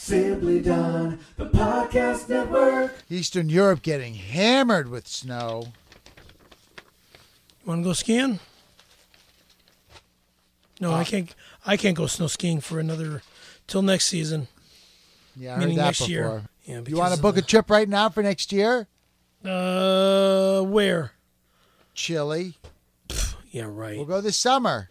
Simply Done, the podcast network. Eastern Europe getting hammered with snow. Want to go skiing? No, I can't. I can't go snow skiing for till next season. Yeah, I heard Meaning that next before. year. Yeah, You because want to book a trip right now for next year? Where? Chile. Yeah, right. We'll go this summer.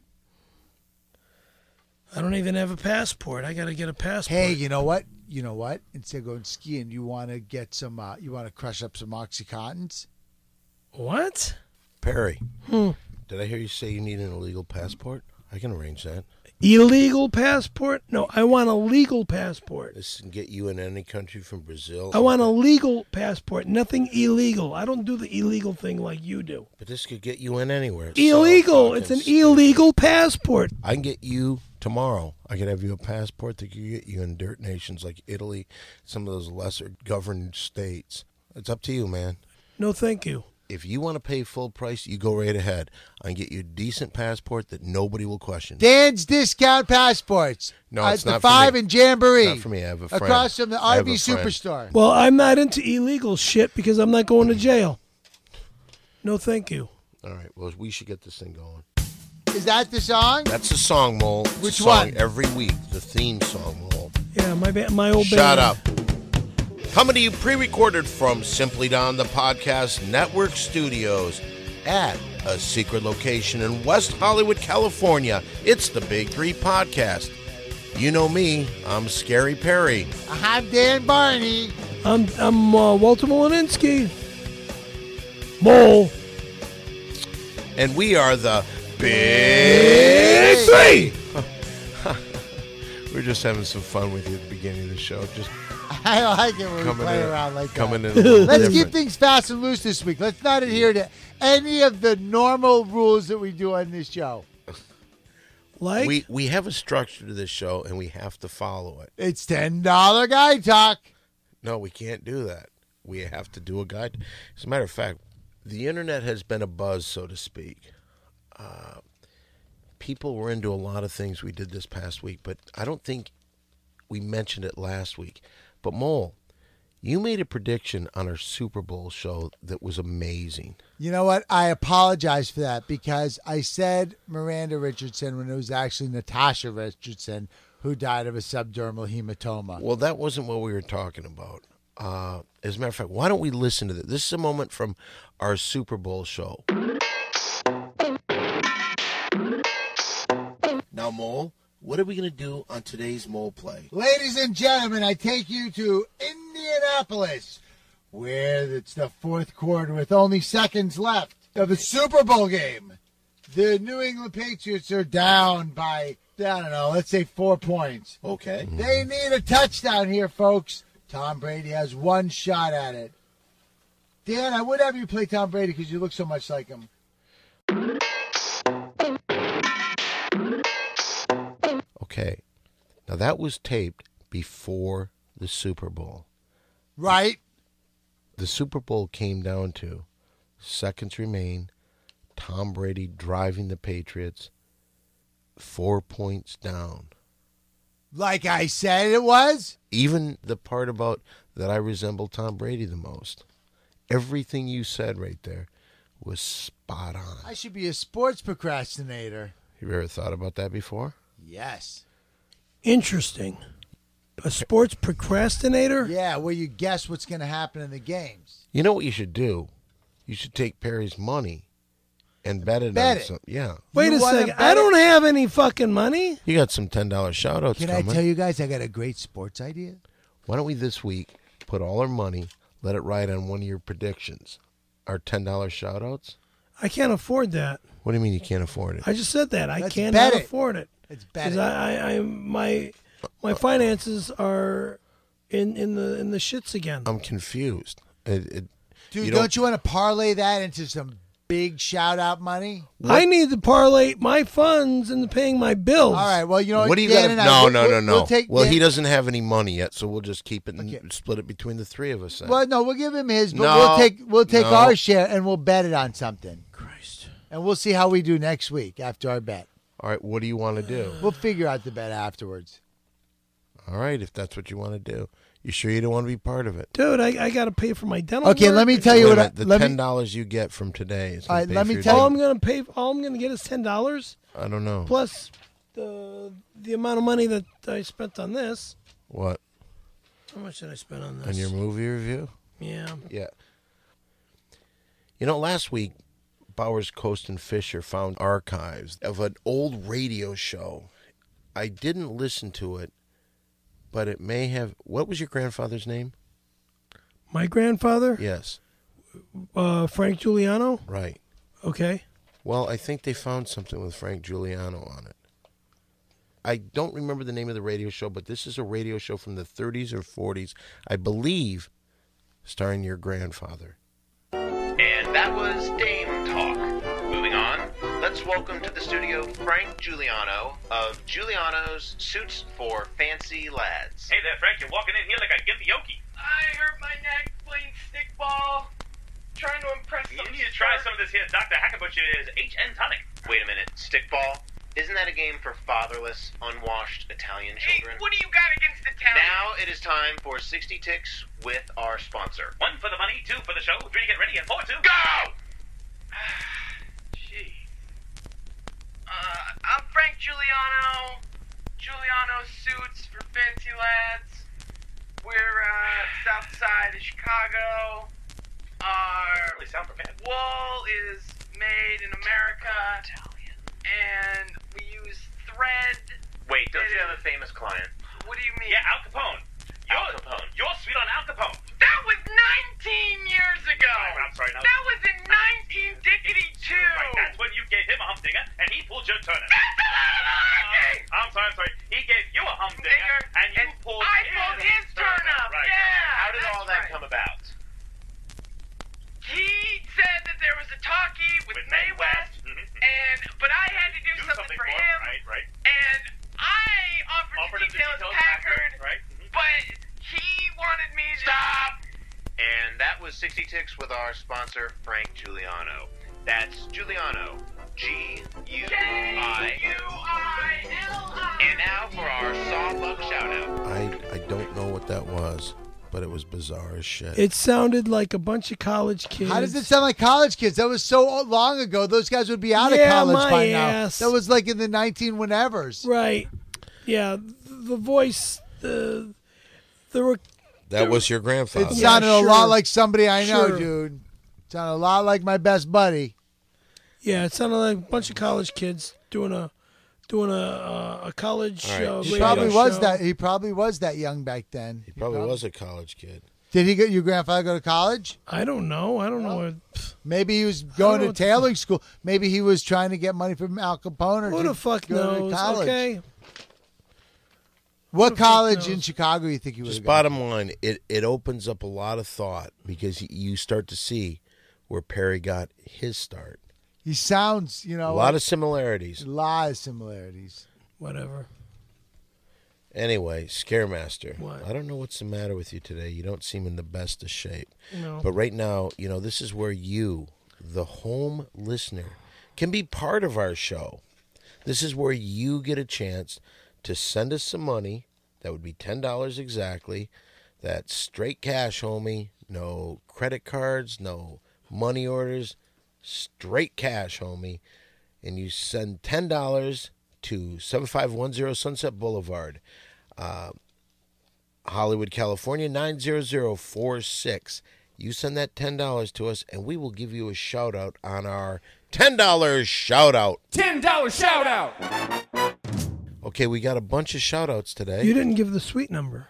I don't even have a passport. I got to get a passport. Hey, you know what? Instead of going skiing, you want to get some. You want to crush up some Oxycontins. What? Perry, did I hear you say you need an illegal passport? I can arrange that. Illegal passport? No, I want a legal passport. This can get you in any country from Brazil. I want a legal passport, nothing illegal. I don't do the illegal thing like you do. But this could get you in anywhere. Illegal. It's an illegal passport. I can get you tomorrow. I could have you a passport that could get you in dirt nations like Italy, some of those lesser governed states. It's up to you, man. No, thank you. If you want to pay full price, you go right ahead. I can get you a decent passport that nobody will question. Dan's Discount Passports. No, it's the not for 5 me. in Jamboree. Not for me. I have a friend. Across from the I have RV a friend. Superstore. Well, I'm not into illegal shit because I'm not going to jail. No, thank you. All right. Well, we should get this thing going. Is that the song? That's the song, Mole. It's Which a song one? every week. The theme song, Mole. Yeah, my old Shut band. up. Coming to you pre-recorded from Simply Don the Podcast Network Studios at a secret location in West Hollywood, California. It's the Big Three Podcast. You know me. I'm Scary Perry. I'm Dan Barney. I'm Walter Molininski. Mole. And we are the Big Three. We're just having some fun with you at the beginning of the show. Just I like it when we coming play in, around like coming that. in a little Let's keep different. things fast and loose this week. Let's not adhere to any of the normal rules that we do on this show. Like? We have a structure to this show, and we have to follow it. It's $10 guy talk. No, we can't do that. We have to do a guide. As a matter of fact, the internet has been a buzz, so to speak. People were into a lot of things we did this past week, but I don't think we mentioned it last week. But Mole, you made a prediction on our Super Bowl show that was amazing. You know what? I apologize for that because I said Miranda Richardson when it was actually Natasha Richardson who died of a subdermal hematoma. Well, that wasn't what we were talking about. As a matter of fact, why don't we listen to this? This is a moment from our Super Bowl show. Now, Mole, what are we going to do on today's Mole Play? Ladies and gentlemen, I take you to Indianapolis, where it's the fourth quarter with only seconds left of the Super Bowl game. The New England Patriots are down by, I don't know, let's say 4 points. Okay. They need a touchdown here, folks. Tom Brady has one shot at it. Dan, I would have you play Tom Brady because you look so much like him. Okay. Now, that was taped before the Super Bowl. Right? The Super Bowl came down to seconds remain, Tom Brady driving the Patriots 4 points down. Like I said it was? Even the part about that I resemble Tom Brady the most. Everything you said right there was spot on. I should be a sports procrastinator. You ever thought about that before? Yes. Interesting. A sports procrastinator? Yeah, where you guess what's going to happen in the games. You know what you should do? You should take Perry's money and bet it Bet on it. some. Yeah. Wait You a wanna second. bet I it? don't have any fucking money. You got some $10 shout-outs Can coming. I tell you guys I got a great sports idea? Why don't we this week put all our money, let it ride on one of your predictions? Our $10 shout-outs? I can't afford that. What do you mean you can't afford it? I just said that. I Let's cannot bet it. afford it. It's better. Because my finances are in the shits again. I'm confused. Dude, you don't you want to parlay that into some big shout-out money? I need to parlay my funds into paying my bills. All right, well, you know What do you Dan got? and I, No, we'll- no, no, we'll- no. we'll take Well, Dan- he doesn't have any money yet, so we'll just keep it and Okay. split it between the three of us. Then. Well, no, we'll give him his, but No, we'll take no. our share and we'll bet it on something. Christ. And we'll see how we do next week after our bet. All right, what do you want to do? We'll figure out the bet afterwards. All right, if that's what you want to do. You sure you don't want to be part of it? Dude, I got to pay for my dental. Okay, work. let me tell you what. The $10 you get from today is All right, gonna pay let for me your tell All you- I'm gonna pay. All I'm gonna get is $10 I don't know. plus the amount of money that I spent on this. What? How much did I spend on this? On your movie review? Yeah. Yeah. You know, last week, Bowers, Coast, and Fisher found archives of an old radio show. I didn't listen to it, but it may have... What was your grandfather's name? My grandfather, Yes. Frank Giuliano. Right. Okay. Well, I think they found something with Frank Giuliano on it. I don't remember the name of the radio show, but this is a radio show from the 30s or 40s, I believe, starring your grandfather. And that was Dame Talk. Moving on, let's welcome to the studio Frank Giuliano of Giuliano's Suits for Fancy Lads. Hey there, Frank. You're walking in here like a gimpy yoki. I hurt my neck playing stickball, trying to impress You some need to try some of this here Dr. Hackenbush's HN tonic. Wait a minute, stickball? Isn't that a game for fatherless, unwashed Italian Hey, children? what do you got against Italian? Now it is time for 60 Ticks with our sponsor. 1 for the money, 2 for the show, 3 to get ready, and 4 to Go! Gee. I'm Frank Giuliano. Giuliano Suits for Fancy Lads. We're south side of Chicago. Our really sound prepared. wool is made in America. And we use thread. Wait, don't you have a famous client? What do you mean? Yeah, Al Capone. Al Capone. You're sweet on Al Capone. That was 19 years ago. I'm sorry, no. That was in 1962. Right, that's when you gave him a humdinger, and he pulled your turner. That's a lot of arguing. I'm sorry. He gave you a humdinger, and you pulled I pulled his turn up. Right. Yeah. How did all that right. come about? He said that there was a talkie with Mae West, but I had to do something for him, Right. and I offered to detail his Packard, Right. but he wanted me to Stop! And that was 60 Ticks with our sponsor, Frank Giuliano. That's Giuliano. G-U-I. G-U-I-L-I. And now for our Sawbuck shout-out. I don't know what that was, but it was bizarre as shit. It sounded like a bunch of college kids. How does it sound like college kids? That was so long ago. Those guys would be out of Yeah, college my by ass. now. That was like in the 19-whenevers. Right. Yeah. The voice. There were. That was your grandfather. It Yeah, sounded a sure. lot like somebody I know, Sure. dude. It sounded a lot like my best buddy. Yeah, it sounded like a bunch of college kids doing a college All right. show. He He radio probably was show. that. He probably was that young back then. He probably was a college kid. Did he get your grandfather go to college? I don't know. I don't know. Maybe he was going know to what the tailoring school. Maybe he was trying to get money from Al Capone or Who to the fuck go to knows? college. Okay. What the fuck college in knows? Chicago you think he was? Just bottom line, it opens up a lot of thought because you start to see where Perry got his start. He sounds, A lot of similarities. a lot of similarities. Whatever. Anyway, Scaremaster, What? I don't know what's the matter with you today. You don't seem in the best of shape. No. But right now, this is where you, the home listener, can be part of our show. This is where you get a chance to send us some money. That would be $10 exactly. That's straight cash, homie. No credit cards, no money orders. Straight cash, homie. And you send $10 to 7510 Sunset Boulevard, Hollywood, California, 90046. You send that $10 to us, and we will give you a shout-out on our $10 shout-out. $10 shout out. Okay, we got a bunch of shout-outs today. You didn't give the suite number.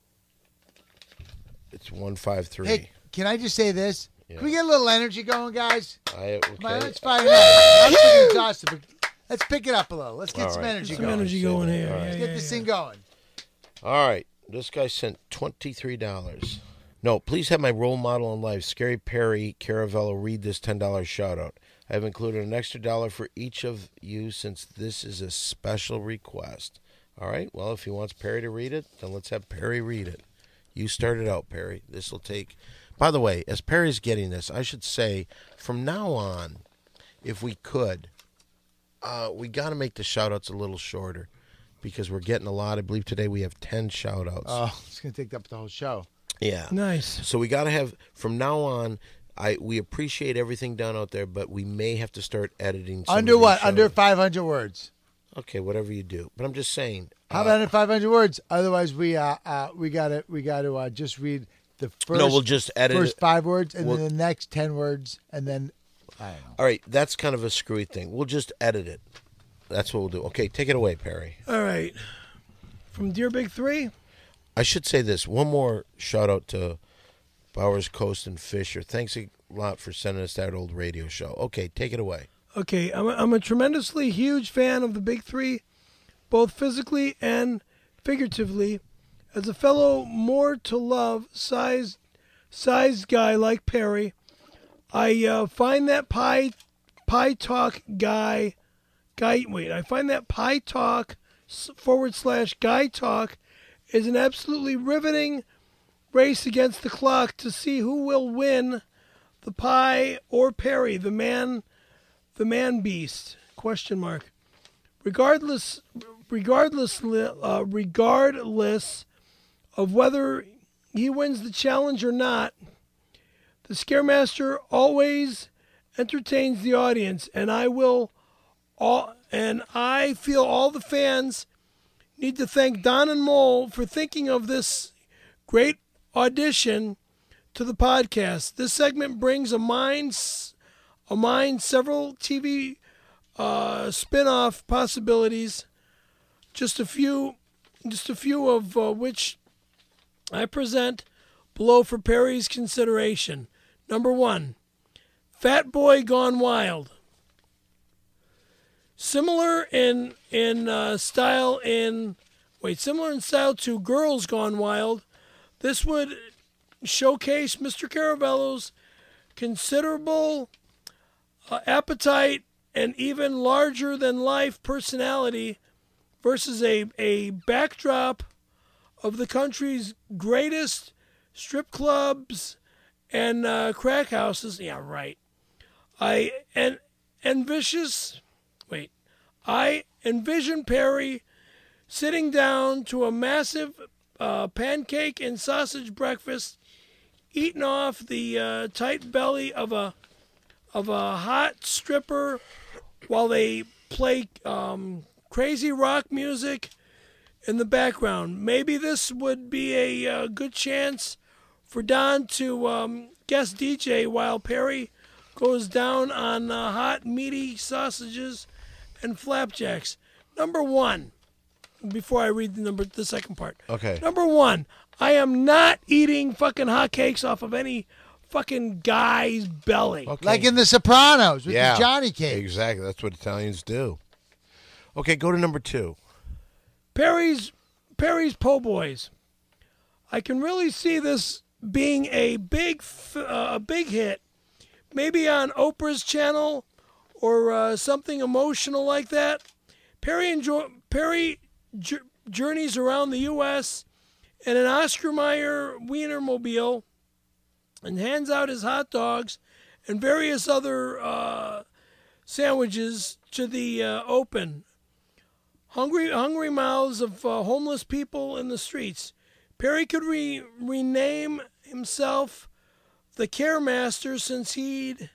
It's 153. Hey, can I just say this? Yeah. Can we get a little energy going, guys? Okay. Come on, let's fire it up. I'm getting exhausted, but let's pick it up a little. Let's get All some right. energy Some going. energy going here. All right. Yeah, Let's yeah, get this yeah. thing going. All right. This guy sent $23. No, please have my role model in life, Scary Perry Caravello, read this $10 shout-out. I have included an extra $1 for each of you since this is a special request. All right, well, if he wants Perry to read it, then let's have Perry read it. You started out, Perry. This will take... By the way, as Perry's getting this, I should say, from now on, if we could, we got to make the shout-outs a little shorter because we're getting a lot. I believe today we have 10 shout-outs. Oh, it's going to take up the whole show. Yeah. Nice. So we got to have, from now on, we appreciate everything done out there, but we may have to start editing. Under what? Under 500 words. Okay, whatever you do. But I'm just saying. How about under 500 words? Otherwise, we got to just read the first. No, we'll just edit first 5 words, and We'll- then the next 10 words, and then I don't know. All right, that's kind of a screwy thing. We'll just edit it. That's what we'll do. Okay, take it away, Perry. All right. From Dear Big Three. I should say this. One more shout-out to Bowers, Coast, and Fisher. Thanks a lot for sending us that old radio show. Okay, take it away. Okay, I'm a tremendously huge fan of the Big Three, both physically and figuratively. As a fellow more to love sized guy like Perry, I find that pie talk guy. I find that pie talk / guy talk is an absolutely riveting race against the clock to see who will win, the pie or Perry, the man beast? ? Regardless of whether he wins the challenge or not, the Scaremaster always entertains the audience, and I feel all the fans need to thank Don and Mole for thinking of this great audition to the podcast. This segment brings a mind several TV spin-off possibilities, just a few of which I present below for Perry's consideration. Number 1, Fat Boy Gone Wild. Similar in style to Girls Gone Wild, this would showcase Mr. Caravello's considerable appetite and even larger than life personality versus a backdrop of the country's greatest strip clubs and crack houses. Yeah, right. I envision Perry sitting down to a massive pancake and sausage breakfast, eating off the tight belly of a hot stripper while they play crazy rock music in the background. Maybe this would be a good chance for Don to guest DJ while Perry goes down on hot meaty sausages and flapjacks. Number 1, before I read the second part. Okay. Number 1, I am not eating fucking hotcakes off of any fucking guy's belly. Okay. Like in The Sopranos with the Johnny cake. Exactly. That's what Italians do. Okay, go to number 2. Perry's Po' Boys. I can really see this being a big hit, maybe on Oprah's channel or something emotional like that. Perry journeys around the U.S. in an Oscar Mayer Wienermobile and hands out his hot dogs and various other sandwiches to the open. Hungry mouths of homeless people in the streets. Perry could rename himself the Caremaster since he'd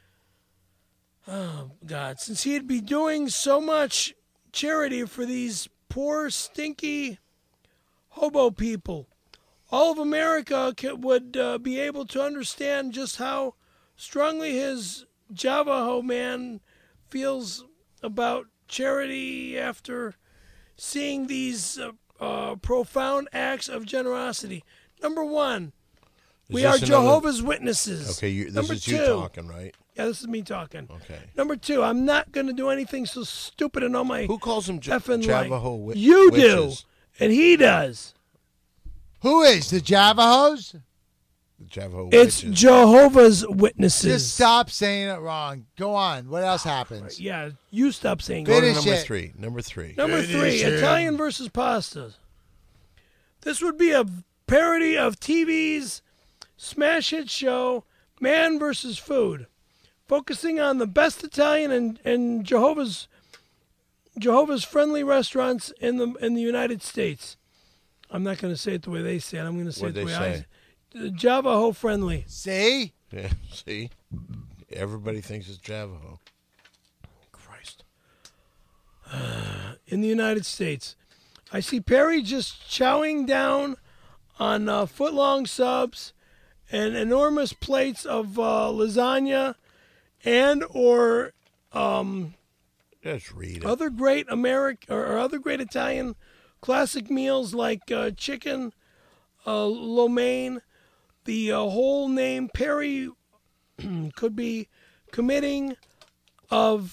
be doing so much charity for these poor, stinky hobo people. All of America would be able to understand just how strongly his Javaho man feels about charity after seeing these profound acts of generosity. Number 1, we are Jehovah's Witnesses. Okay, this Number is 2, you talking, right? Yeah, this is me talking. Okay. Number 2, I'm not going to do anything so stupid and on my Who calls them effing Javaho line. You do, witches? and he does. Who is the Javajos? The Javaho It's witches. Jehovah's Witnesses. Just stop saying it wrong. Go on. What else happens? Yeah, you stop saying Go to it. Finish number it. 3. Number 3. Number 3, Finish it. Italian versus pasta. This would be a parody of TV's smash hit show Man vs. Food, focusing on the best Italian and Jehovah's Jehovah's Friendly restaurants in the United States. I'm not going to say it the way they say it. I'm going to say What'd it the they way say? Javaho Friendly. See? Yeah, see? Everybody thinks it's Javaho. Christ. In the United States. I see Perry just chowing down on foot-long subs and enormous plates of lasagna and or Just read it. other great or other great Italian classic meals like chicken lo mein. The whole name Perry could be committing on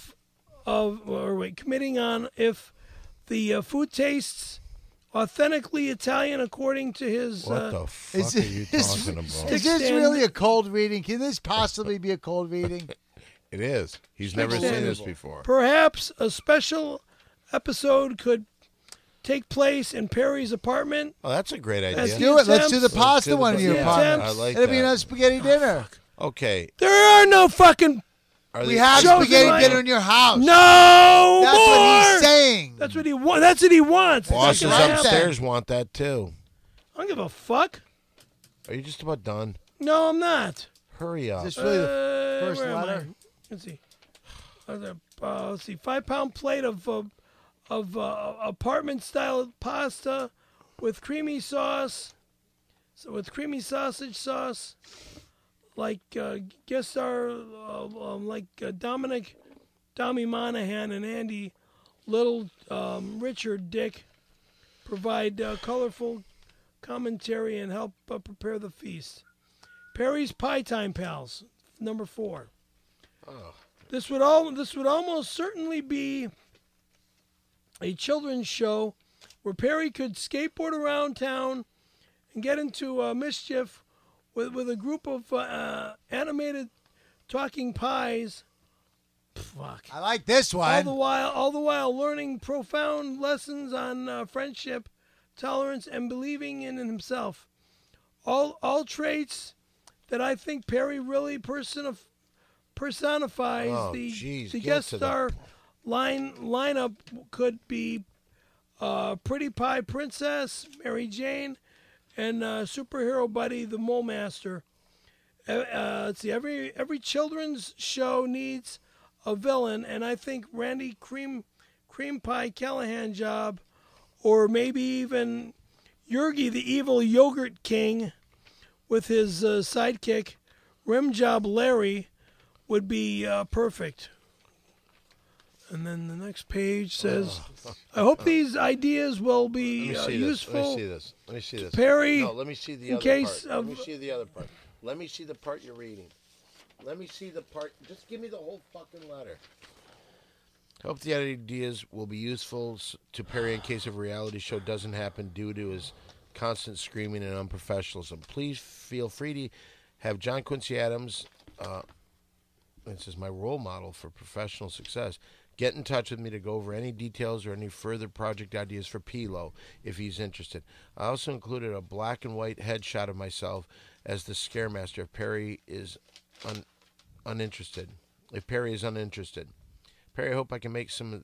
if the food tastes authentically Italian according to his What the fuck are you talking about? Is this really a cold reading? Can this possibly be a cold reading? It is. He's never seen this before. Perhaps a special episode could take place in Perry's apartment. Oh, that's a great idea. Let's do it. Let's do the Attempts. pasta one in your the apartment. attempts. I like It'll be that. a spaghetti dinner. Okay. There are no fucking Are We they- have Shows spaghetti him dinner in your house. no That's more. what he's saying. That's what he wants. That's what he wants. Bosses It's not gonna happen. upstairs want that too. I don't give a fuck. Are you just about done? No, I'm not. Hurry up. Is this really the first where am I? letter? Let's see. Let's see. 5-pound plate of apartment style pasta with creamy sauce. So with creamy sausage sauce, like guest star like Dominic, Tommy Monahan, and Andy Little, Richard Dick provide colorful commentary and help prepare the feast. Perry's Pie Time Pals, number 4. This would almost certainly be a children's show where Perry could skateboard around town and get into mischief with a group of animated talking pies. Fuck. I like this one. All the while learning profound lessons on friendship, tolerance, and believing in himself. All traits that I think Perry really personifies. Oh, the geez, the get guest to the star lineup could be Pretty Pie Princess, Mary Jane, and superhero buddy the Mole Master. Let's see. Every children's show needs a villain, and I think Randy Cream Pie Callahan job, or maybe even Yergy the Evil Yogurt King, with his sidekick Rim Job Larry, would be perfect. And then the next page says, I hope these ideas will be useful. Let me see this. Perry, No, let me see the in other case part. of- Let me see the other part. Let me see the part you're reading. Let me see the part. Just give me the whole fucking letter. Hope the ideas will be useful to Perry in case a reality show doesn't happen due to his constant screaming and unprofessionalism. Please feel free to have John Quincy Adams, this is my role model for professional success, get in touch with me to go over any details or any further project ideas for Pilo if he's interested. I also included a black and white headshot of myself as the Scaremaster if Perry is uninterested. Perry, I hope I can make some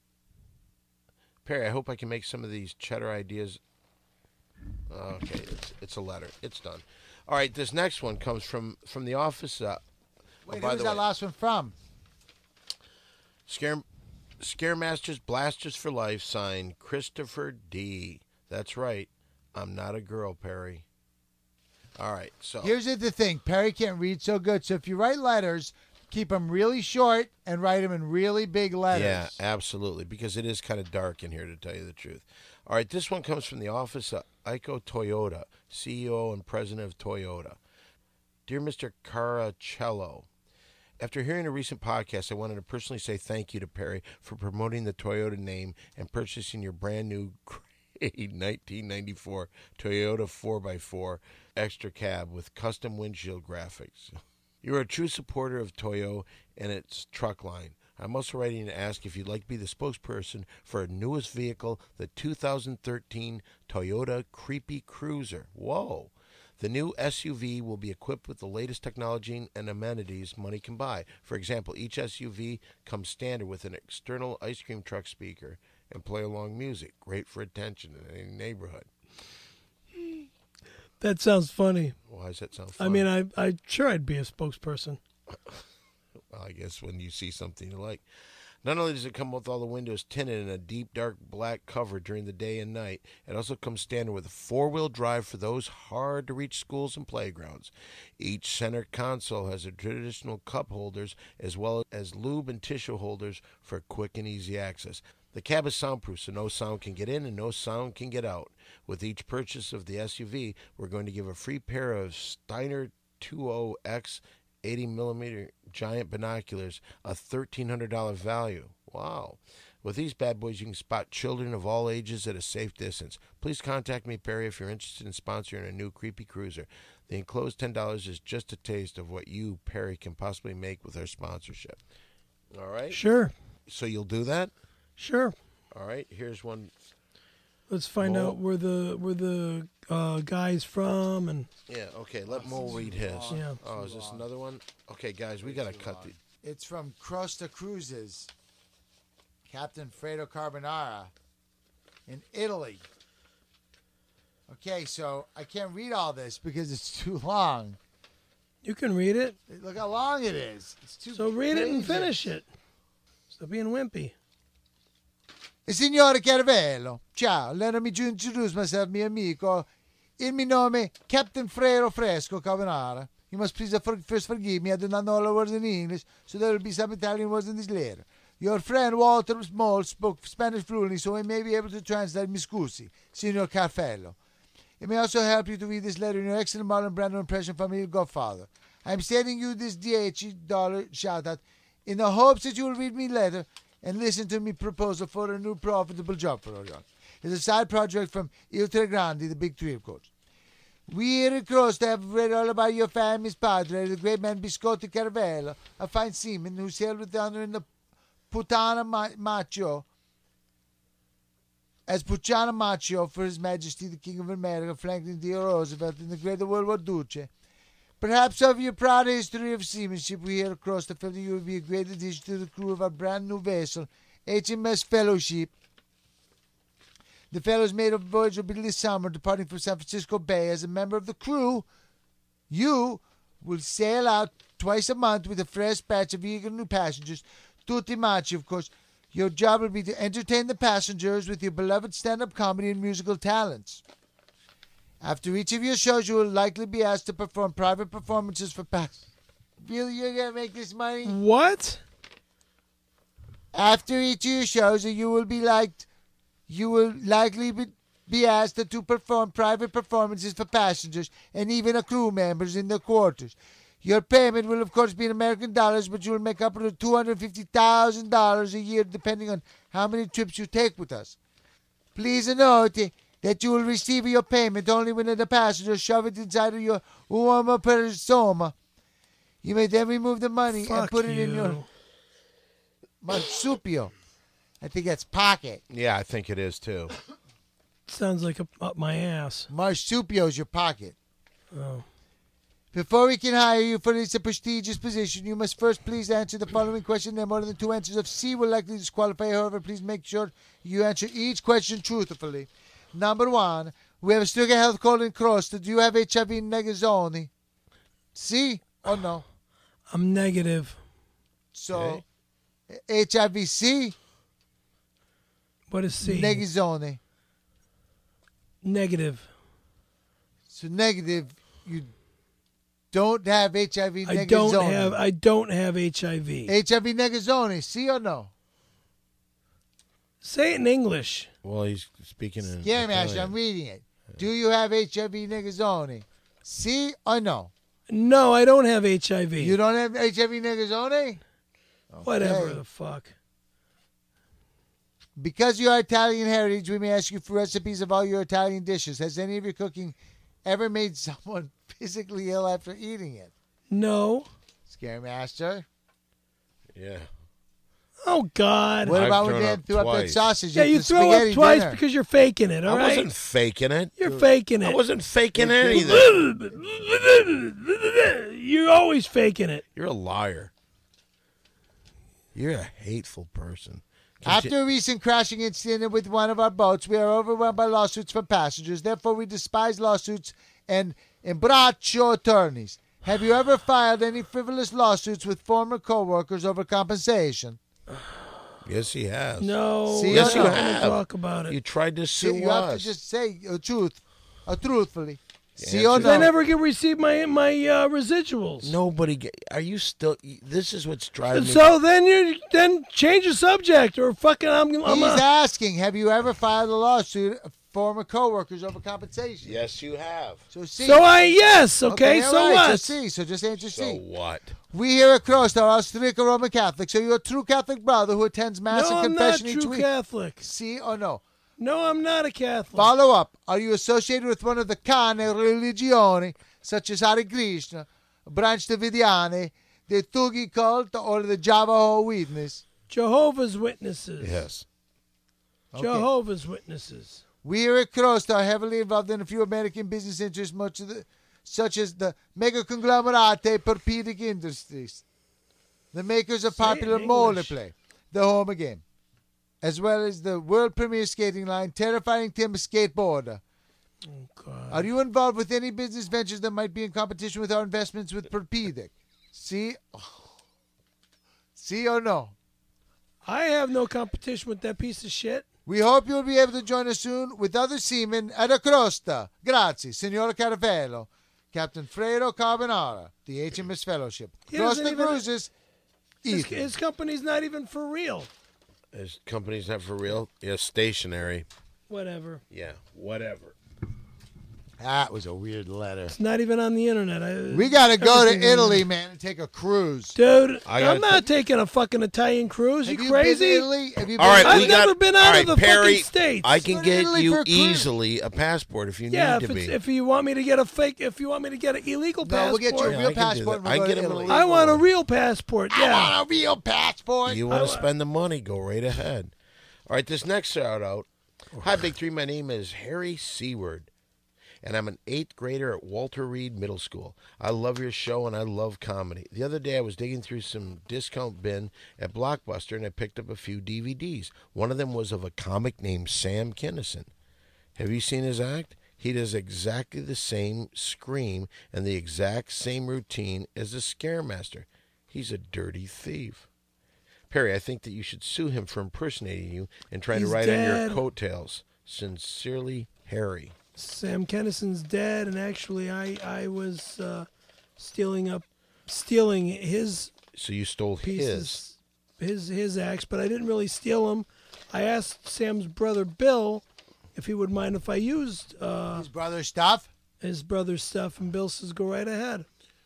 of these cheddar ideas. Okay, it's a letter. It's done. All right, this next one comes from the office. Wait, by who's the that way, last one from? Scaremasters Blasters for Life, signed Christopher D. That's right. I'm not a girl, Perry. All right, so Here's the thing. Perry can't read so good, so if you write letters, keep them really short and write them in really big letters. yeah, absolutely, because it is kind of dark in here, to tell you the truth. All right, this one comes from the office of Aiko Toyoda, CEO and president of Toyota. Dear Mr. Caracello, after hearing a recent podcast, I wanted to personally say thank you to Perry for promoting the Toyota name and purchasing your brand new great 1994 Toyota 4x4 extra cab with custom windshield graphics. You are a true supporter of Toyo and its truck line. I'm also writing to ask if you'd like to be the spokesperson for our newest vehicle, the 2013 Toyota Creepy Cruiser. Whoa. The new SUV will be equipped with the latest technology and amenities money can buy. For example, each SUV comes standard with an external ice cream truck speaker and play-along music. Great for attention in any neighborhood. That sounds funny. Why does that sound funny? I mean, I'm sure I'd be a spokesperson. Well, I guess when you see something you like. Not only does it come with all the windows tinted in a deep, dark black cover during the day and night, it also comes standard with a four-wheel drive for those hard-to-reach schools and playgrounds. Each center console has a traditional cup holders as well as lube and tissue holders for quick and easy access. The cab is soundproof, so no sound can get in and no sound can get out. With each purchase of the SUV, we're going to give a free pair of Steiner 20X 80mm giant binoculars, a $1,300 value. Wow. With these bad boys, you can spot children of all ages at a safe distance. Please contact me, Perry, if you're interested in sponsoring a new creepy cruiser. The enclosed $10 is just a taste of what you, Perry, can possibly make with our sponsorship. All right? Sure. So you'll do that? Sure. All right. Here's one. Let's find Mo. out where the guy's from and. Yeah, okay. Let Mo read his. Yeah. Oh, is this another one? Okay, guys, we got to cut the... It's from Costa Cruises, Captain Fredo Carbonara in Italy. Okay, so I can't read all this because it's too long. You can read it. Look how long it is. It's too So read it and pages. finish it. Stop being wimpy. Signore Caravello, ciao, let me introduce myself, mio amico. Il mio nome Captain Fredo Fresco Carbonara. You must please first forgive me, I do not know all the words in English, so there will be some Italian words in this letter. Your friend Walter Small spoke Spanish fluently, so he may be able to translate mi scusi, Signor Caravello. It may also help you to read this letter in your excellent Marlon Brando impression from your godfather. I am sending you this $10 shout-out in the hopes that you will read me letter and listen to me proposal for a new profitable job for you. It's a side project from Il Tre Grandi, the Big Three, of course. We here at Cross have read all about your family's padre, the great man Biscotti Caravello, a fine seaman who sailed with honor in the Puttana Macho, as Puttana Macho for His Majesty the King of America, Franklin D. Roosevelt, in the Great World War Duce. Perhaps of your proud history of seamanship, we here across the field you will be a great addition to the crew of our brand new vessel, HMS Fellowship. The Fellows made a voyage this summer, departing from San Francisco Bay. As a member of the crew, you will sail out twice a month with a fresh batch of eager new passengers, tutti machi, of course. Your job will be to entertain the passengers with your beloved stand-up comedy and musical talents. After each of your shows, you will likely be asked to perform private performances for passengers. Really, you're going to make this money? What? After each of your shows, you will likely be asked to perform private performances for passengers and even crew members in their quarters. Your payment will, of course, be in American dollars, but you will make up to $250,000 a year, depending on how many trips you take with us. Please note that you will receive your payment only when the passenger shove it inside of your uomo persona. You may then remove the money and put it in your marsupio. I think that's pocket. Yeah, I think it is, too. Sounds like up my ass. Marsupio is your pocket. Oh. Before we can hire you for this prestigious position, you must first please answer the following question. There are more than 2 answers of C will likely disqualify. However, please make sure you answer each question truthfully. Number 1, we have a Stuga Health call in Cross. Do you have HIV negazioni? C or no? I'm negative. So, HIV C? What is C? Negazioni. Negative. So negative, you don't have HIV negazioni. I don't have HIV. HIV negazioni, C or no? Say it in English. Well, he's speaking in Yeah, Master, Italian. I'm reading it. Do you have HIV negazioni? C or no? No, I don't have HIV. You don't have HIV negazioni? Whatever Okay. the fuck. Because you are Italian heritage, we may ask you for recipes of all your Italian dishes. Has any of your cooking ever made someone physically ill after eating it? No. Scary Master? Yeah. Oh, God. What I've about when thrown Dan up threw up that twice. sausage? Yeah, at you the throw up spaghetti twice dinner? because you're faking it, all I right? wasn't faking it. You're faking it. I wasn't faking anything. You're always faking it. You're a liar. You're a hateful person. After a recent crashing incident with one of our boats, we are overwhelmed by lawsuits from passengers. Therefore, we despise lawsuits and imbraccio attorneys. Have you ever filed any frivolous lawsuits with former co-workers over compensation? Yes, he has. No, See, Yes, we're you not gonna have. talk about it. You tried to sue You have to us. just say truthfully. See answer or is no? I never get receive my residuals. Are you still? This is what's driving me. So then change the subject or fucking He's asking, have you ever filed a lawsuit of former co-workers over compensation? Yes, you have. So see. yes, okay, all so right, what? So see, so just answer So C. what? We here at Crosstar are strict Roman Catholics, so you're a true Catholic brother who attends Mass No, and I'm not confession each true week. Catholic. See or no? No, I'm not a Catholic. Follow up. Are you associated with one of the cane religioni, such as Hare Krishna, Branch Davidiani, the Thugi cult, or the Java Witness? Jehovah's Witnesses. Yes. Okay. Jehovah's Witnesses. We here at Crosstar are heavily involved in a few American business interests, such as the mega conglomerate Perpedic Industries, the makers of Say it in popular mole English. play, the Home Game, as well as the world premiere skating line, Terrifying Tim Skateboarder. Oh, God. Are you involved with any business ventures that might be in competition with our investments with Perpedic? See or no? I have no competition with that piece of shit. We hope you'll be able to join us soon with other seamen at Acrosta. Grazie, Signora Caravello. Captain Fredo Carbonara, the HMS Fellowship. He doesn't Crosta even- Cruises, Ethan. His company's not even for real. His company's not for real. Yeah, stationary. Whatever. Yeah, whatever. That was a weird letter. It's not even on the internet. We got to go to everything- Italy, man, and take a cruise. Dude, I gotta I'm not taking a fucking Italian cruise. Have You you been crazy? to Italy? Have you been All right, I've we never got, been all out right, of the Perry, fucking States. I can Go to get Italy you for a cruise. easily a passport if you Yeah, need to be. if you want me to get a fake, if you want me to get an illegal No, passport, we'll get you a Yeah, real I can do passport. that. And we'll I go get to him a Italy. legal I want a real passport. I Yeah. want a real passport. You want to spend the money, go right ahead. All right, this next shout out. Hi, Big Three. My name is Harry Seward, and I'm an 8th grader at Walter Reed Middle School. I love your show, and I love comedy. The other day, I was digging through some discount bin at Blockbuster, and I picked up a few DVDs. One of them was of a comic named Sam Kinison. Have you seen his act? He does exactly the same scream and the exact same routine as the Scaremaster. He's a dirty thief. Perry, I think that you should sue him for impersonating you and trying He's to ride on dead. your coattails. Sincerely, Harry. Sam Kennison's dead, and actually, I was stealing his So you stole his. pieces, his acts, but I didn't really steal them. I asked Sam's brother Bill if he would mind if I used His brother's stuff. his brother's stuff, and Bill says, "Go right ahead.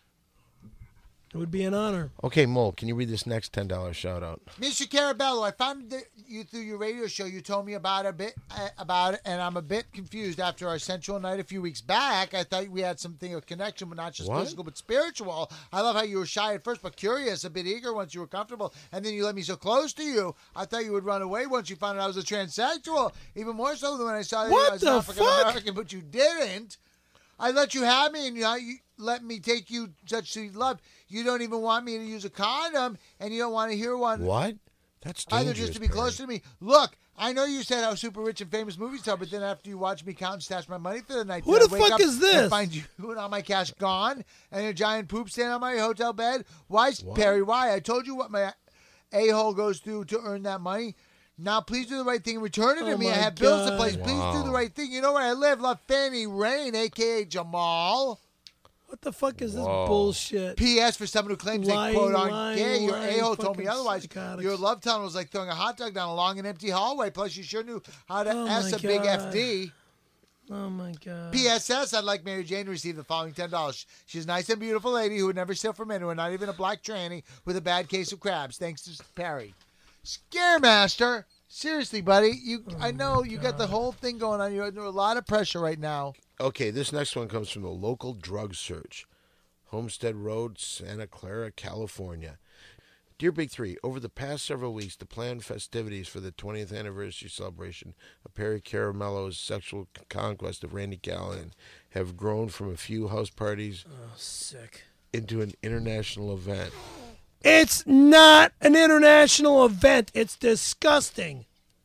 It would be an honor." Okay, Mole, can you read this next $10 shout out? Mr. Carabello, I found that you through your radio show. You told me about it, and I'm a bit confused. After our sensual night a few weeks back, I thought we had something of connection, but not just What? physical, but spiritual. I love how you were shy at first, but curious, a bit eager once you were comfortable, and then you let me so close to you. I thought you would run away once you found out I was a transsexual, even more so than when I saw that What I was the African American, but you didn't. I let you have me, and you let me take you such sweet love. You don't even want me to use a condom, and you don't want to hear one. What? That's dangerous, Either just to be Perry. close to me. Look, I know you said how super rich and famous movies are, but then after you watch me count and stash my money for the night, Who then I the wake fuck up is this? and find you and all my cash gone and a giant poop stain on my hotel bed. Why, Perry? Why? I told you what my a-hole goes through to earn that money. Now, please do the right thing and return it to Oh, me. I my have bills to God. pay. Please do the Wow. right thing. You know where I live? La Fanny Rain, a.k.a. Jamal. What the fuck is this Whoa. bullshit? P.S. for someone who claims Lying, they, quote, aren't lying, gay, your lying a-hole told me fucking otherwise. psychotics. Your love tunnel was like throwing a hot dog down a long and empty hallway. Plus, you sure knew how to Oh, S my a big God. FD. Oh my god. PSS, I'd like Mary Jane to receive the following $10. She's a nice and beautiful lady who would never steal from anyone, not even a black tranny with a bad case of crabs. Thanks to Perry. Scaremaster. Seriously, buddy. I know you got the whole thing going on. You're under a lot of pressure right now. Okay, this next one comes from the local drug search. Homestead Road, Santa Clara, California. Dear Big Three, over the past several weeks, the planned festivities for the 20th anniversary celebration of Perry Caramello's sexual conquest of Randy Callahan have grown from a few house parties Sick. into an international event. It's not an international event. It's disgusting.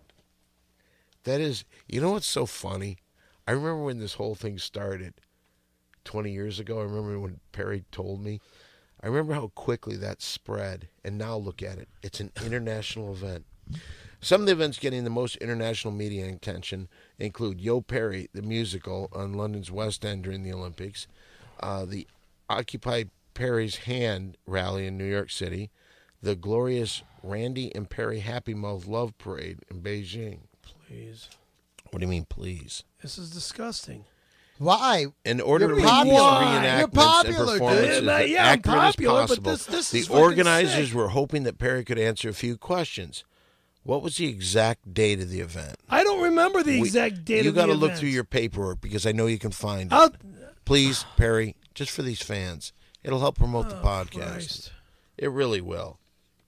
That is, you know what's so funny? I remember when this whole thing started 20 years ago. I remember when Perry told me. I remember how quickly that spread, and now look at it. It's an international event. Some of the events getting the most international media attention include Yo Perry, the musical on London's West End during the Olympics, the Occupy Perry's Hand rally in New York City, the glorious Randy and Perry Happy Mouth Love Parade in Beijing. Please. What do you mean, please? This is disgusting. Why? In order to You're make these popular. reenactments You're popular, and dude. performances as Yeah, I'm accurate popular, as but possible, this the is fucking organizers sick. were hoping that Perry could answer a few questions. What was the exact date of the event? I don't remember the exact date You of the got to event. look through your paperwork because I know you can find it. I'll- Please, Perry, just for these fans. It'll help promote the podcast. Christ. It really will.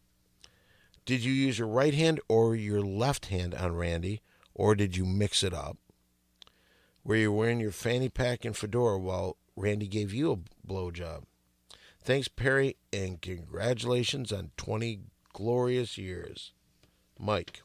Did you use your right hand or your left hand on Randy, or did you mix it up? Were you wearing your fanny pack and fedora while Randy gave you a blowjob? Thanks, Perry, and congratulations on 20 glorious years. Mike.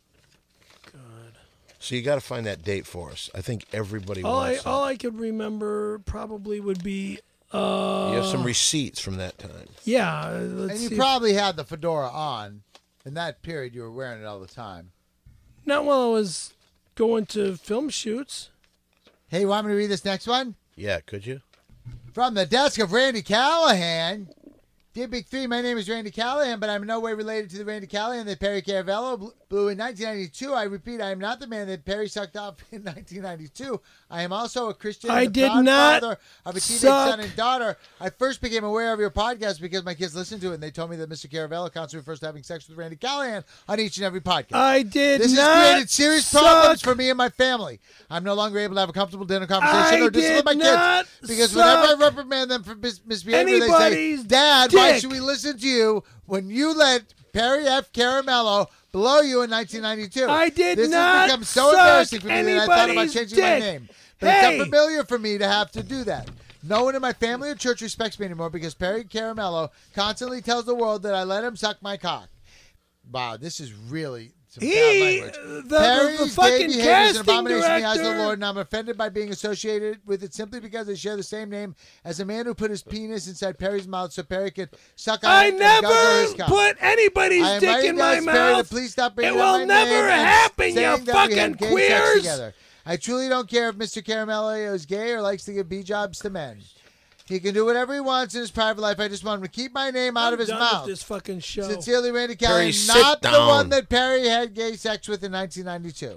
God. So you got to find that date for us. I think everybody All wants I that. could remember probably would be You have some receipts from that time. yeah. Let's And you see. probably had the fedora on. In that period, you were wearing it all the time. Not while I was going to film shoots. Hey, you want me to read this next one? Yeah, could you? From the desk of Randy Callahan. Dear Big Three, my name is Randy Callahan, but I'm in no way related to the Randy Callahan that Perry Caravello blew in 1992. I repeat, I am not the man that Perry sucked off in 1992. I am also a Christian I and the did proud not father of a teenage suck. son and daughter. I first became aware of your podcast because my kids listened to it, and they told me that Mr. Caravello constantly refers to having sex with Randy Callahan on each and every podcast. I did This not has created serious suck. problems for me and my family. I'm no longer able to have a comfortable dinner conversation I or discipline my did not kids because suck whenever I reprimand them for misbehavior, they say, anybody's Dad, why dick." should we listen to you when you let Perry F. Caramello blow you in 1992? I did this not has become so suck embarrassing for me that I thought about anybody's changing my dick. name. But Hey. it's unfamiliar for me to have to do that. No one in my family or church respects me anymore because Perry Caramello constantly tells the world that I let him suck my cock. Wow, this is really some bad language. the Perry's gay fucking behavior is an casting abomination to me as the director. Lord, and I'm offended by being associated with it simply because they share the same name as a man who put his penis inside Perry's mouth so Perry could suck on I it and guzzle never his cum. put anybody's I am dick writing in to my ask Perry to mouth. please stop bringing It up will my never name and happen, you saying that we fucking had gay sex queers. together. I truly don't care if Mr. Caramello is gay or likes to give B-jobs to men. He can do whatever he wants in his private life. I just want him to keep my name out I'm of his done mouth. with this fucking show. Sincerely, Randy Perry, Callahan, sit not the down. one that Perry had gay sex with in 1992.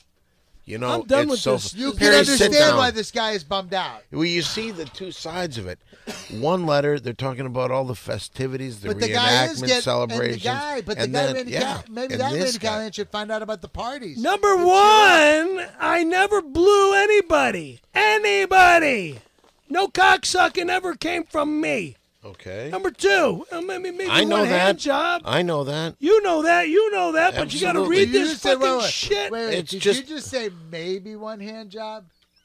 You know, I'm done it's with so this. You Perry, can sit understand down. why this guy is bummed out. Well, you see the two sides of it. One letter, they're talking about all the festivities, the But the guy is reenactment getting celebrations. Maybe this Randy guy. Callahan should find out about the parties. Number one, I never blew anybody. Anybody. No cocksucking ever came from me. Okay. Number two, maybe I know one hand that. job. I know that. You know that, but you got to Absolutely. read You this just said, fucking wait, shit. Wait, It's did just- you just say maybe one hand job?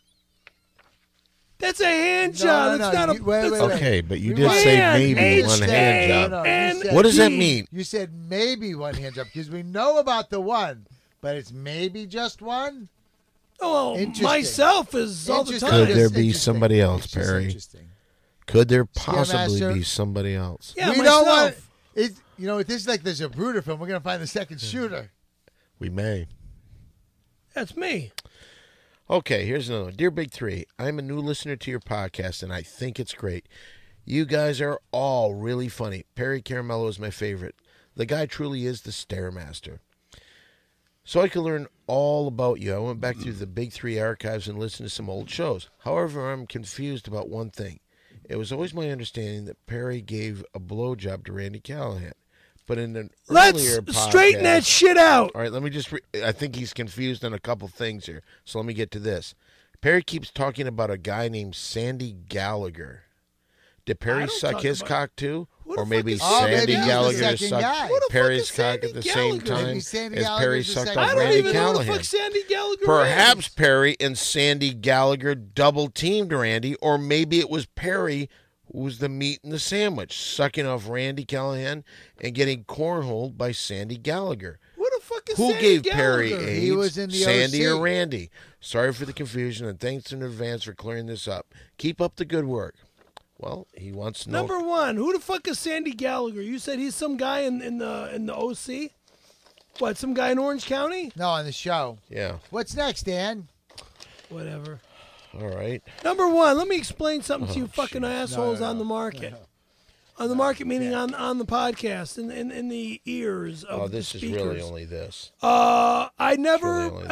That's a hand No, job. no, It's not you- a. wait, that's wait, a- wait. Okay, but you We did want- say Man, maybe one H-A. hand job. No, you And said- What does that P. mean? You said maybe one hand job because we know about the one, but it's maybe just one. Oh, Interesting. myself is all the Interesting. time. Could there It's be interesting. somebody else, It's just Perry? interesting. Could there possibly Master. be somebody else? Yeah, we myself. don't want. It's, you know, this is like the Zapruder film. We're gonna find the second shooter. We may. That's me. Okay, here's another one. Dear Big Three, I'm a new listener to your podcast, and I think it's great. You guys are all really funny. Perry Caramello is my favorite. The guy truly is the Stairmaster. So I could learn all about you. I went back through the Big Three archives and listened to some old shows. However, I'm confused about one thing. It was always my understanding that Perry gave a blowjob to Randy Callahan. But in an earlier Let's straighten podcast- that shit out. All right, let me just. I think he's confused on a couple things here. So let me get to this. Perry keeps talking about a guy named Sandy Gallagher. Did I Perry don't suck talk his about- cock too, Who Who Or the maybe fuck is Sandy Sandy Gallagher Gallagher second guy. sucked Who the fuck Perry's is cock Sandy at the same Gallagher? time Maybe Sandy as Gallagher's Perry the sucked second off I don't Randy even know who the Callahan. fuck Sandy Gallagher Perhaps is. Perry and Sandy Gallagher double-teamed Randy, or maybe it was Perry who was the meat in the sandwich, sucking off Randy Callahan and getting cornholed by Sandy Gallagher. Who the fuck is Who Sandy gave Gallagher? Perry AIDS? He was in the Sandy OC. or Randy? Sorry for the confusion, and thanks in advance for clearing this up. Keep up the good work. Well, he wants to know. Number one, who the fuck is Sandy Gallagher? You said he's some guy in the OC? What, some guy in Orange County? No, on the show. Yeah. What's next, Dan? Whatever. All right. Number one, let me explain something to you Oh, fucking jeez. assholes on the market. On the market, meaning on the podcast, in the ears of Oh, this the is speakers. really only this. I never, really only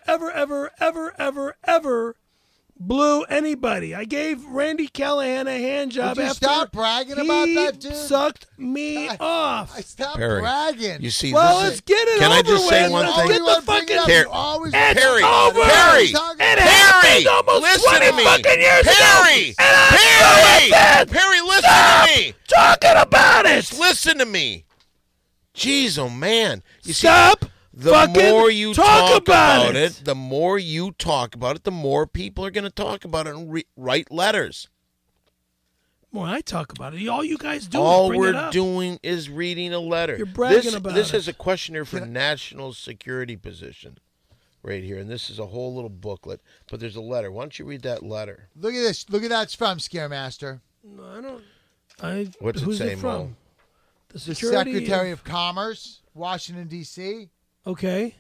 ever blew anybody. I gave Randy Callahan a hand job Would you after stop bragging about that, dude? he sucked me off. I stopped Perry, bragging. you see, Well, this let's get it Can over I just say with. one Let's thing? get the Bring it fucking up. Here. You always It's Perry, over. Perry, It Perry, happened almost listen 20 to me. fucking years Perry, ago. And I'm Perry, still Perry, listen to me. talking about it. Just listen to me. Jeez, oh man. You Stop. See, the fucking more you talk about it, the more you talk about it, the more people are going to talk about it and write letters. More I talk about it. All you guys do All is bring we're it up. doing is reading a letter. You're bragging about this it. is a questionnaire for national security position right here, and this is a whole little booklet, but there's a letter. Why don't you read that letter? Look at this. Look at that. It's from Scaremaster. No, I don't. What's it who's say, it from? Mo? The The security Secretary of Commerce, Washington, D.C. Okay.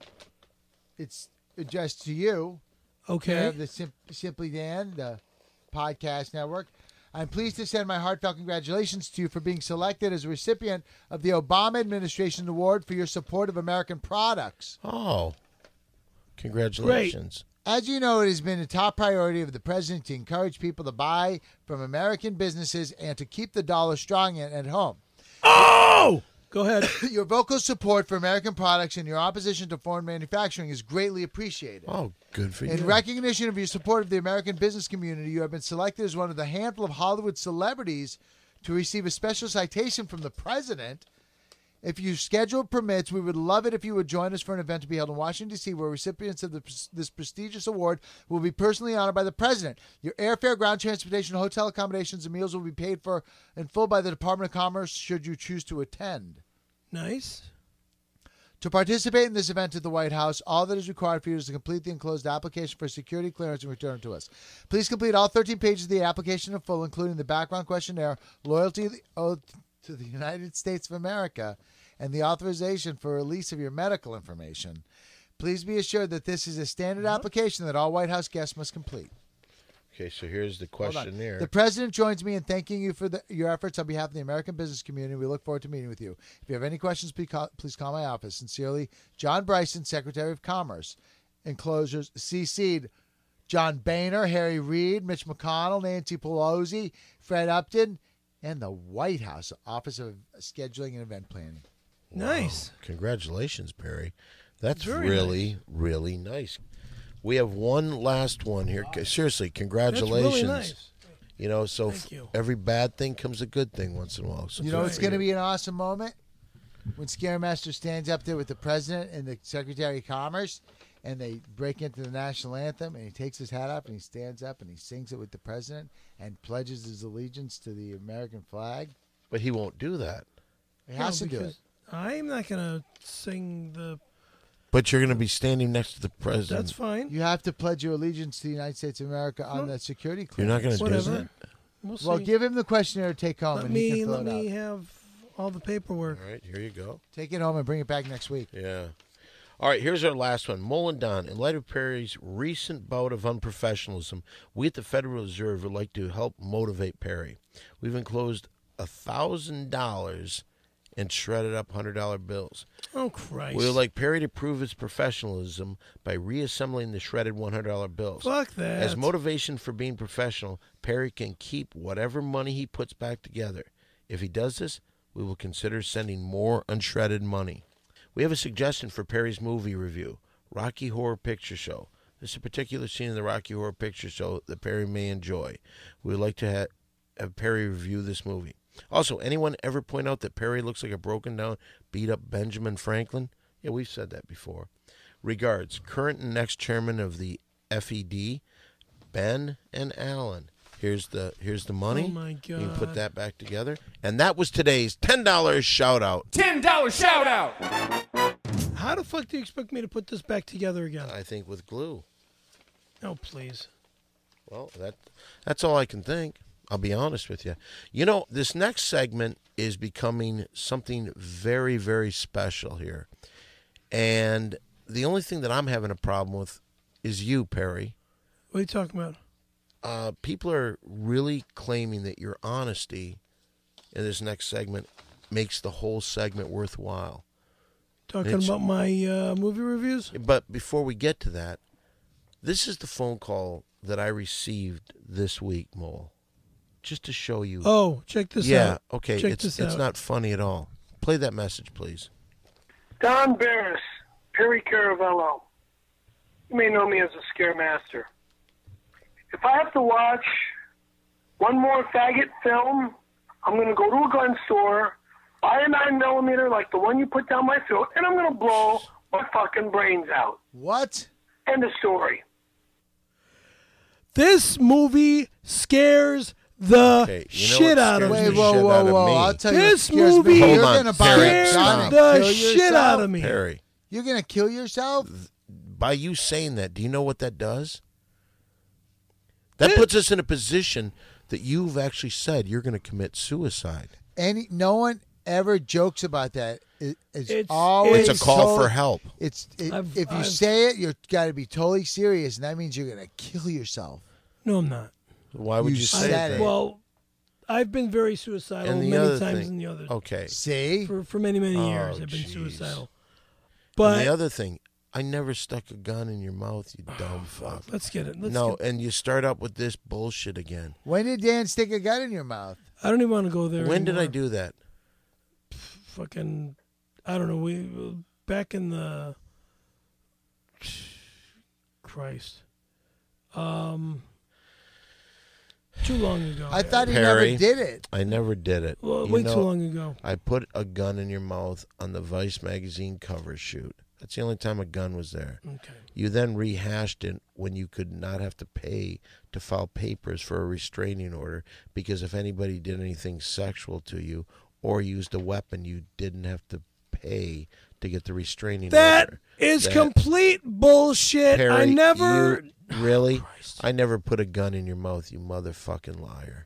It's addressed to you. We Okay. have the Simply Dan, the podcast network. I'm pleased to send my heartfelt congratulations to you for being selected as a recipient of the Obama Administration Award for your support of American products. Oh, congratulations. As you know, it has been a top priority of the president to encourage people to buy from American businesses and to keep the dollar strong at home. Oh! Go ahead. Your vocal support for American products and your opposition to foreign manufacturing is greatly appreciated. Oh, good for you. In recognition of your support of the American business community, you have been selected as one of the handful of Hollywood celebrities to receive a special citation from the president. If your schedule permits, we would love it if you would join us for an event to be held in Washington, D.C., where recipients of this prestigious award will be personally honored by the president. Your airfare, ground transportation, hotel accommodations, and meals will be paid for in full by the Department of Commerce should you choose to attend. Nice. To participate in this event at the White House, all that is required for you is to complete the enclosed application for security clearance and return it to us. Please complete all 13 pages of the application in full, including the background questionnaire, loyalty oath to the United States of America, and the authorization for release of your medical information. Please be assured that this is a standard application that all White House guests must complete. Okay, so here's the Hold on. questionnaire. The president joins me in thanking you for your efforts on behalf of the American business community. We look forward to meeting with you. If you have any questions, please call my office. Sincerely, John Bryson, Secretary of Commerce. Enclosures CC'd John Boehner, Harry Reid, Mitch McConnell, Nancy Pelosi, Fred Upton, and the White House Office of Scheduling and Event Planning. Nice. Congratulations, Perry. That's Very really, really nice. We have one last one here. Seriously, That's congratulations. really nice. You know, so Thank you. every bad thing comes a good thing once in a while. So You know good it's for going to you. be an awesome moment? When Scaremaster stands up there with the president and the Secretary of Commerce, and they break into the national anthem, and he takes his hat off and he stands up and he sings it with the president and pledges his allegiance to the American flag. But he won't do that. He has to do it. because I'm not going to sing the... But you're going to be standing next to the president. That's fine. You have to pledge your allegiance to the United States of America on that security You're clearance. not going to do Whatever. that? We'll see. Well, give him the questionnaire to take home, let and he me can fill let it me out. have all the paperwork. All right, here you go. Take it home and bring it back next week. Yeah. All right, here's our last one. Mullen Don, in light of Perry's recent bout of unprofessionalism, we at the Federal Reserve would like to help motivate Perry. We've enclosed $1,000 in shredded up $100 bills. Oh, Christ. We would like Perry to prove his professionalism by reassembling the shredded $100 bills. Fuck that. As motivation for being professional, Perry can keep whatever money he puts back together. If he does this, we will consider sending more unshredded money. We have a suggestion for Perry's movie review, Rocky Horror Picture Show. There's a particular scene in the Rocky Horror Picture Show that Perry may enjoy. We would like to have Perry review this movie. Also, anyone ever point out that Perry looks like a broken down, beat up Benjamin Franklin? Yeah, we've said that before. Regards, current and next chairman of the FED, Ben and Alan. Here's the money. Oh my God! You can put that back together. And that was today's $10 shout out. $10 shout out. How the fuck do you expect me to put this back together again? I think with glue. Oh, please. Well, that's all I can think. I'll be honest with you. You know, this next segment is becoming something very, very special here. And the only thing that I'm having a problem with is you, Perry. What are you talking about? People are really claiming that your honesty in this next segment makes the whole segment worthwhile. Talking about my movie reviews? But before we get to that, this is the phone call that I received this week, Mole. Just to show you. Oh, check this out. Yeah, okay. Check It's this out. not funny at all. Play that message, please. Don Barris, Perry Caravello. You may know me as a scare master. If I have to watch one more faggot film, I'm going to go to a gun store, buy a 9mm like the one you put down my throat, and I'm going to blow my fucking brains out. What? End of story. This movie scares the shit out of me. Wait, whoa. I'll tell you. This what scares me. movie You're Hold gonna on, buy Perry, a gun stop. and the kill shit yourself? out of me. Perry, You're gonna kill yourself? by you saying that, do you know what that does? That puts us in a position that you've actually said you're going to commit suicide. No one ever jokes about that. It's always It's a call for help. If you say it, you've got to be totally serious, and that means you're going to kill yourself. No, I'm not. Why would You you say said that? it. Well, I've been very suicidal And the many other times thing- in the other. Okay. See? For many years, I've been jeez. suicidal. And But the other thing, I never stuck a gun in your mouth, you dumb fuck. let's get it. And you start up with this bullshit again. When did Dan stick a gun in your mouth? I don't even want to go there. When did I anymore. do that? Fucking, I don't know. We back in the Christ, too long ago. I thought he Perry. never did it. I never did it. Well, You way know, too long ago. I put a gun in your mouth on the Vice magazine cover shoot. That's the only time a gun was there. Okay. You then rehashed it when you could not have to pay to file papers for a restraining order because if anybody did anything sexual to you or used a weapon, you didn't have to pay to get the restraining That order. is That- complete bullshit. Perry, I never. really? Christ. I never put a gun in your mouth, you motherfucking liar.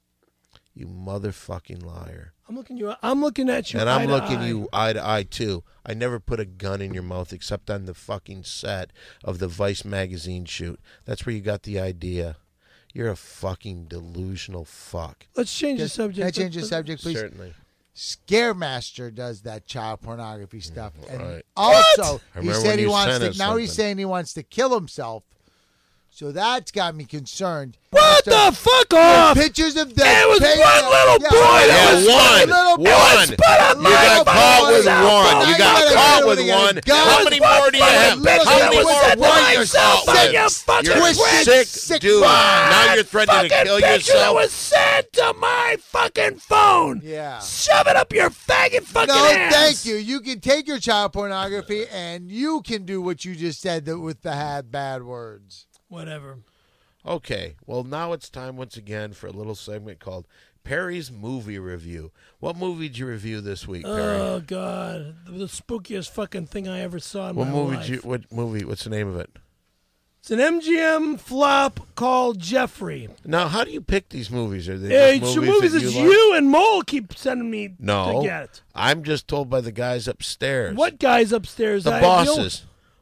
You motherfucking liar. I'm looking at you. And I'm eye to looking eye. you eye to eye, too. I never put a gun in your mouth except on the fucking set of the Vice magazine shoot. That's where you got the idea. You're a fucking delusional fuck. Let's change the Can subject. I change the subject, please? Certainly. Scaremaster does that child pornography stuff. And Right. also, I he remember said when he you wants sent to. us Now he's something. saying he wants to kill himself. So that's got me concerned. What the fuck off? Pictures of them. It was taking one them- little boy that was one. little boy. One. Put up You my got caught phone with without one. phone. You got gotta caught get with it one. again. How many more do you have? Bitch, How that many was more sent to were you myself caught on with? your fucking You're a prick. sick dude. Now you're threatening to Fucking kill picture that yourself. was sent to my fucking phone. Yeah. Shove it up your faggot fucking No, ass. thank you. You can take your child pornography and you can do what you just said with the bad words. Whatever. Okay, well, now it's time once again for a little segment called Perry's Movie Review. What movie did you review this week, Perry? Oh God, the spookiest fucking thing I ever saw in What my movie life. did you? What movie? What's the name of it? It's an MGM flop called Jeffrey. Now, how do you pick these movies? Are they It's just movies that it's you like? you and Mole keep sending me No, to get. I'm just told by the guys upstairs. What guys upstairs? The I- bosses.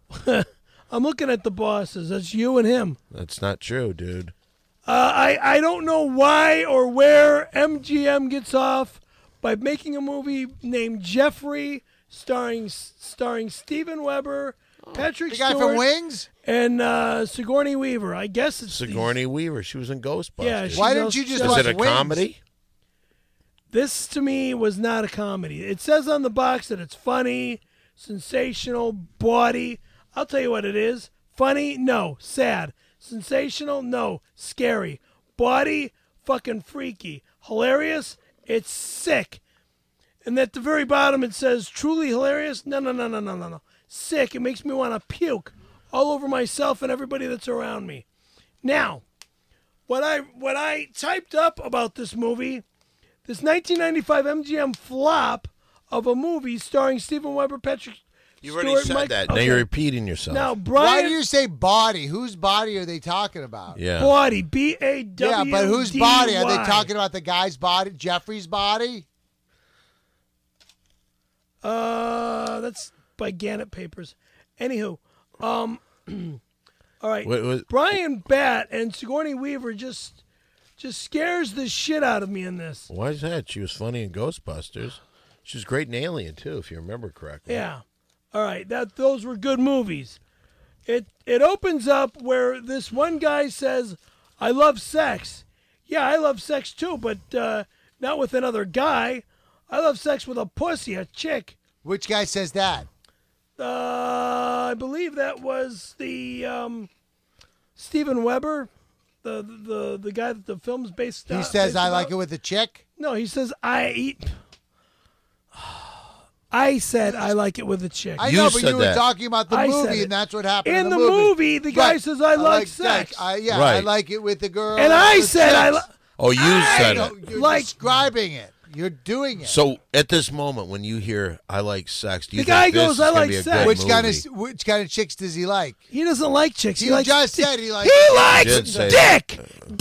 I'm looking at the bosses. That's you and him. That's not true, dude. I don't know why or where MGM gets off by making a movie named Jeffrey, starring Steven Weber, Patrick The guy Stewart, from Wings? and Sigourney Weaver. I guess it's Sigourney Weaver. She was in Ghostbusters. Yeah, she- Why didn't you just Is watch it a Wings? comedy? This to me was not a comedy. It says on the box that it's funny, sensational, bawdy. I'll tell you what it is. Funny? No. Sad. Sensational? No. Scary. Bawdy? Fucking freaky. Hilarious? It's sick. And at the very bottom it says, truly hilarious? No. Sick. It makes me want to puke all over myself and everybody that's around me. Now, what I typed up about this movie, this 1995 MGM flop of a movie starring Steven Weber, Patrick You Stewart, already said Mike, that. okay. Now you're repeating yourself. Now, Why Brian... do you say body? Whose body are they talking about? yeah. Bawdy, B-A-W-D-Y. Yeah, but whose body? Are they talking about the guy's body, Jeffrey's body? That's by Gannett Papers. Anywho, all right. What- Brian Batt and Sigourney Weaver just scares the shit out of me in this. Why is that? She was funny in Ghostbusters. She was great in Alien, too, if you remember correctly. Yeah. All right. Those were good movies. It opens up where this one guy says, "I love sex." Yeah, I love sex too, but not with another guy. I love sex with a pussy, a chick. Which guy says that? I believe that was the Steven Weber, the guy that the film's based on. He says, "I like it with a chick." No, he says, I said I like it with a chick. I You know, but said you were that. talking about the I said movie, it. and that's what happened In the movie, the guy says, "I like sex." I Right. like it with the girl. And I with said, chicks. Oh, you said No, it. you're like- describing it. You're doing it. So at this moment, when you hear "I like sex," do you The guy think this goes, is "I gonna like be a sex." good Which kind of chicks does he like? He doesn't like chicks. He You likes just dick. said he likes. He likes did say dick.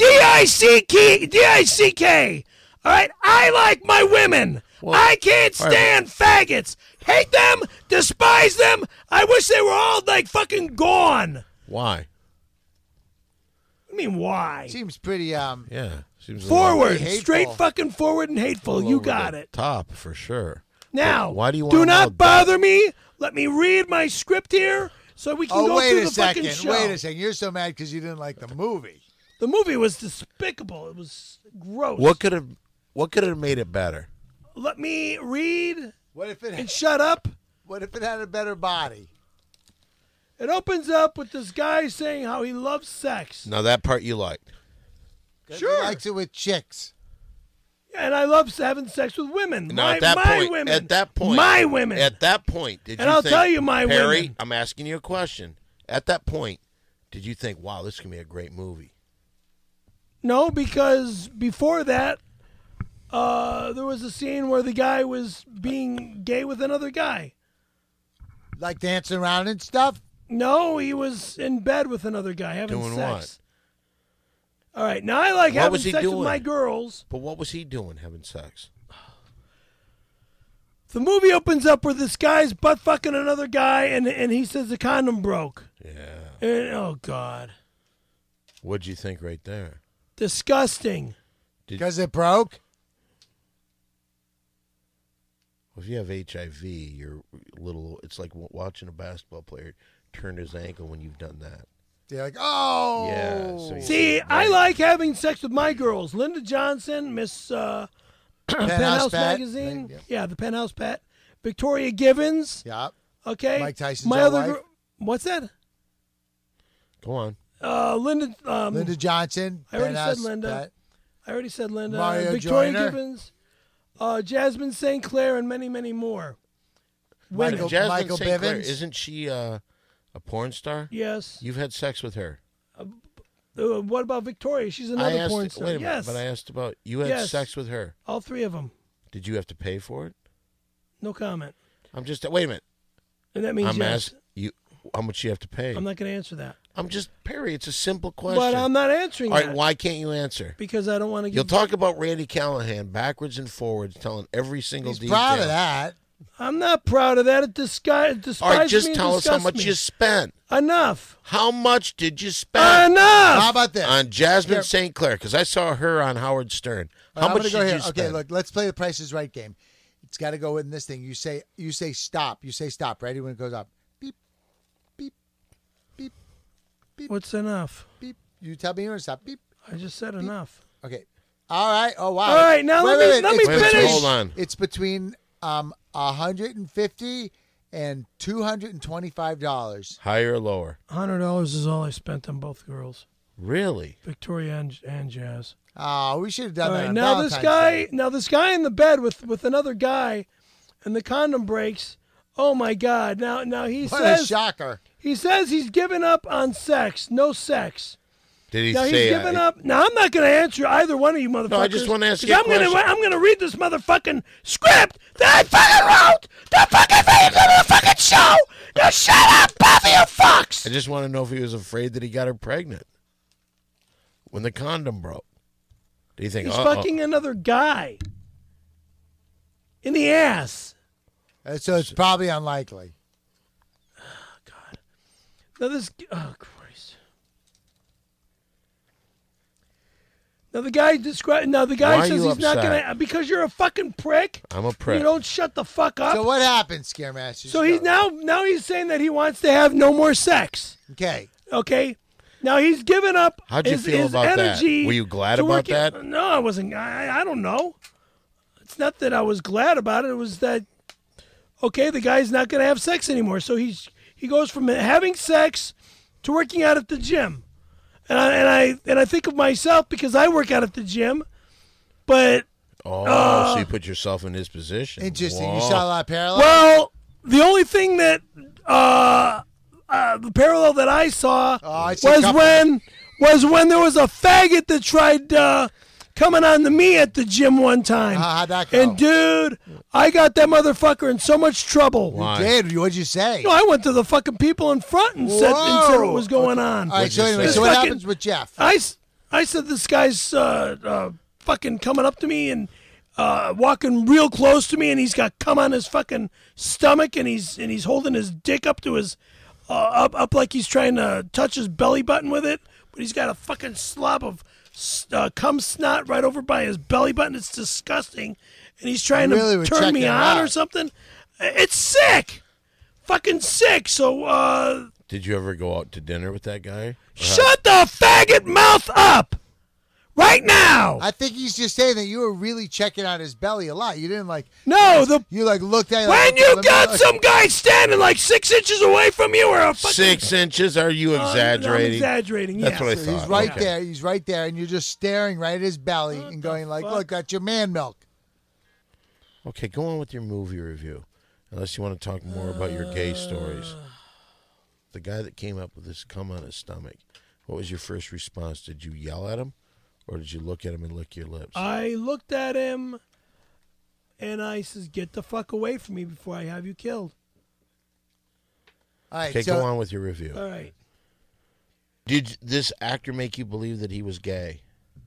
D-I-C-K. All right, I like my women. Well, I can't all right. stand faggots. Hate them. Despise them. I wish they were all like fucking gone. Why? I mean, why? Seems pretty Yeah. Seems a little Forward, hateful. straight fucking forward and hateful. all You over got the it. Top for sure. Now, Why do you do want to know not bother me. Let me read my script here so we can Oh, go wait through a the fucking second. show. Wait a second. You're so mad because you didn't like the movie. The movie was despicable. It was gross. What could have made it better? Let me read What if it? and shut up. What if it had a better body? It opens up with this guy saying how he loves sex. Now that part you liked. 'Cause Sure. He likes it with chicks. And I love having sex with women. Now my at that my point, women. at that point, My women. At that point, did And you I'll think, tell you my Perry, women. I'm asking you a question. At that point, did you think, "Wow, this is gonna be a great movie"? No, because before that, there was a scene where the guy was being gay with another guy. Like dancing around and stuff. No, he was in bed with another guy having Doing sex. All right, now I like What having was he sex doing? with my girls. But what was he doing having sex? The movie opens up where this guy's butt fucking another guy, and he says the condom broke. Yeah. And, oh God, What'd you think right there? disgusting. Because it broke. Well, if you have HIV, you're little. It's like watching a basketball player turn his ankle when you've done that. They're like, oh. Yeah, so you- See, I like having sex with my girls. Linda Johnson, Miss Penthouse Pat. Magazine. Yeah. Yeah, the Penthouse Pat. Victoria Givens. Yeah. Okay. Mike Tyson's my old other wife. girl. What's that? Go on. Linda. Linda Johnson. I already said Penthouse Linda. Pat. I already said Linda. Mario Victoria Joyner. Givens. Jasmine St. Clair, and many, many more. Michael, Jasmine Michael St. Clair, Bivens. isn't she a porn star? Yes. You've had sex with her. What about Victoria? She's another I asked, porn star. Wait a minute, Yes. but I asked about you had Yes. sex with her. All three of them. Did you have to pay for it? No comment. I'm just wait a minute. And that means I'm yes. asking you how much you have to pay. I'm not going to answer that. I'm just Perry. It's a simple question. But I'm not answering All right, that. why can't you answer? Because I don't want to You'll give. talk about Randy Callahan backwards and forwards, telling every single He's detail. proud of that. I'm not proud of that. It despises All right, just me and tell us how disgusts much me. you spent. Enough. How much did you spend Enough. How about this? on Jasmine Here. St. Clair? Because I saw her on Howard Stern. How I'm much gonna did go you here. spend? Okay, look, let's play the Price is Right game. It's got to go in this thing. You say stop. You say stop. Ready when it goes up. Beep, beep, beep, beep, What's enough? beep. You tell me when to stop. Beep. I just said enough. Okay. All right. Oh wow. All right, now let me It's Wait a minute, finish. hold on. It's between $150 and $225. Higher or lower? $100 is all I spent on both girls, Really? Victoria and Jazz. Oh, we should have done All that. right, on now Valentine's this guy in the bed with another guy, and the condom breaks. Oh my God! Now he What a says shocker. he says he's given up on sex. No sex. Did he Now say? he's given up. Now I'm not going to answer either one of you motherfuckers. No, I just want to ask 'cause you a I'm gonna question. I'm going to read this motherfucking script that I fucking wrote. The fucking thing to the fucking show. Now shut up, both of you fucks. I just want to know if he was afraid that he got her pregnant when the condom broke. Do you think He's fucking another guy in the ass. So it's probably unlikely. Now this. Oh Christ. Now the guy described. Now the guy Why are says you he's not upset? gonna because you're a fucking prick. I'm a prick. You don't shut the fuck up. So what happened, Scaremaster? So he's now he's saying that he wants to have no more sex. Okay. Okay. Now he's given up. How'd you his, feel his about that? energy Were you glad to about work it- that? No, I wasn't. I don't know. It's not that I was glad about it. It was that okay, the guy's not going to have sex anymore. So he goes from having sex to working out at the gym. And I think of myself because I work out at the gym, but so you put yourself in his position. Interesting. Whoa. You saw a lot of parallel? well, the only thing that the parallel that I saw I see a couple. was when there was a faggot that tried coming on to me at the gym one time. How'd that go? And dude, I got that motherfucker in so much trouble. Why? Did what'd you say? No, I went to the fucking people in front and said what was going on. All right. So anyway, This so what fucking- happens with Jeff? I said this guy's fucking coming up to me and walking real close to me, and he's got cum on his fucking stomach, and he's holding his dick up to his up like he's trying to touch his belly button with it, but he's got a fucking slob of cum snot right over by his belly button. It's disgusting, and he's trying Really, to we're turn me checking it on or out. something. It's sick, fucking sick. So Did you ever go out to dinner with that guy? shut the faggot mouth up right now. I think he's just saying that you were really checking out his belly a lot. You didn't you looked at it When like, you let me got look. some guy standing like 6 inches away from you, or a fucking 6 inches? Are you exaggerating? I'm exaggerating. That's yeah. what I So thought. he's right Okay. there. He's right there, and you're just staring right at his belly and going like, fuck? "Look, that's your man milk." Okay, go on with your movie review. Unless you want to talk more about your gay stories. The guy that came up with this cum on his stomach, what was your first response? Did you yell at him? Or did you look at him and lick your lips? I looked at him, and I says, "Get the fuck away from me before I have you killed." All right, Okay, so go on with your review. All right. Did this actor make you believe that he was gay?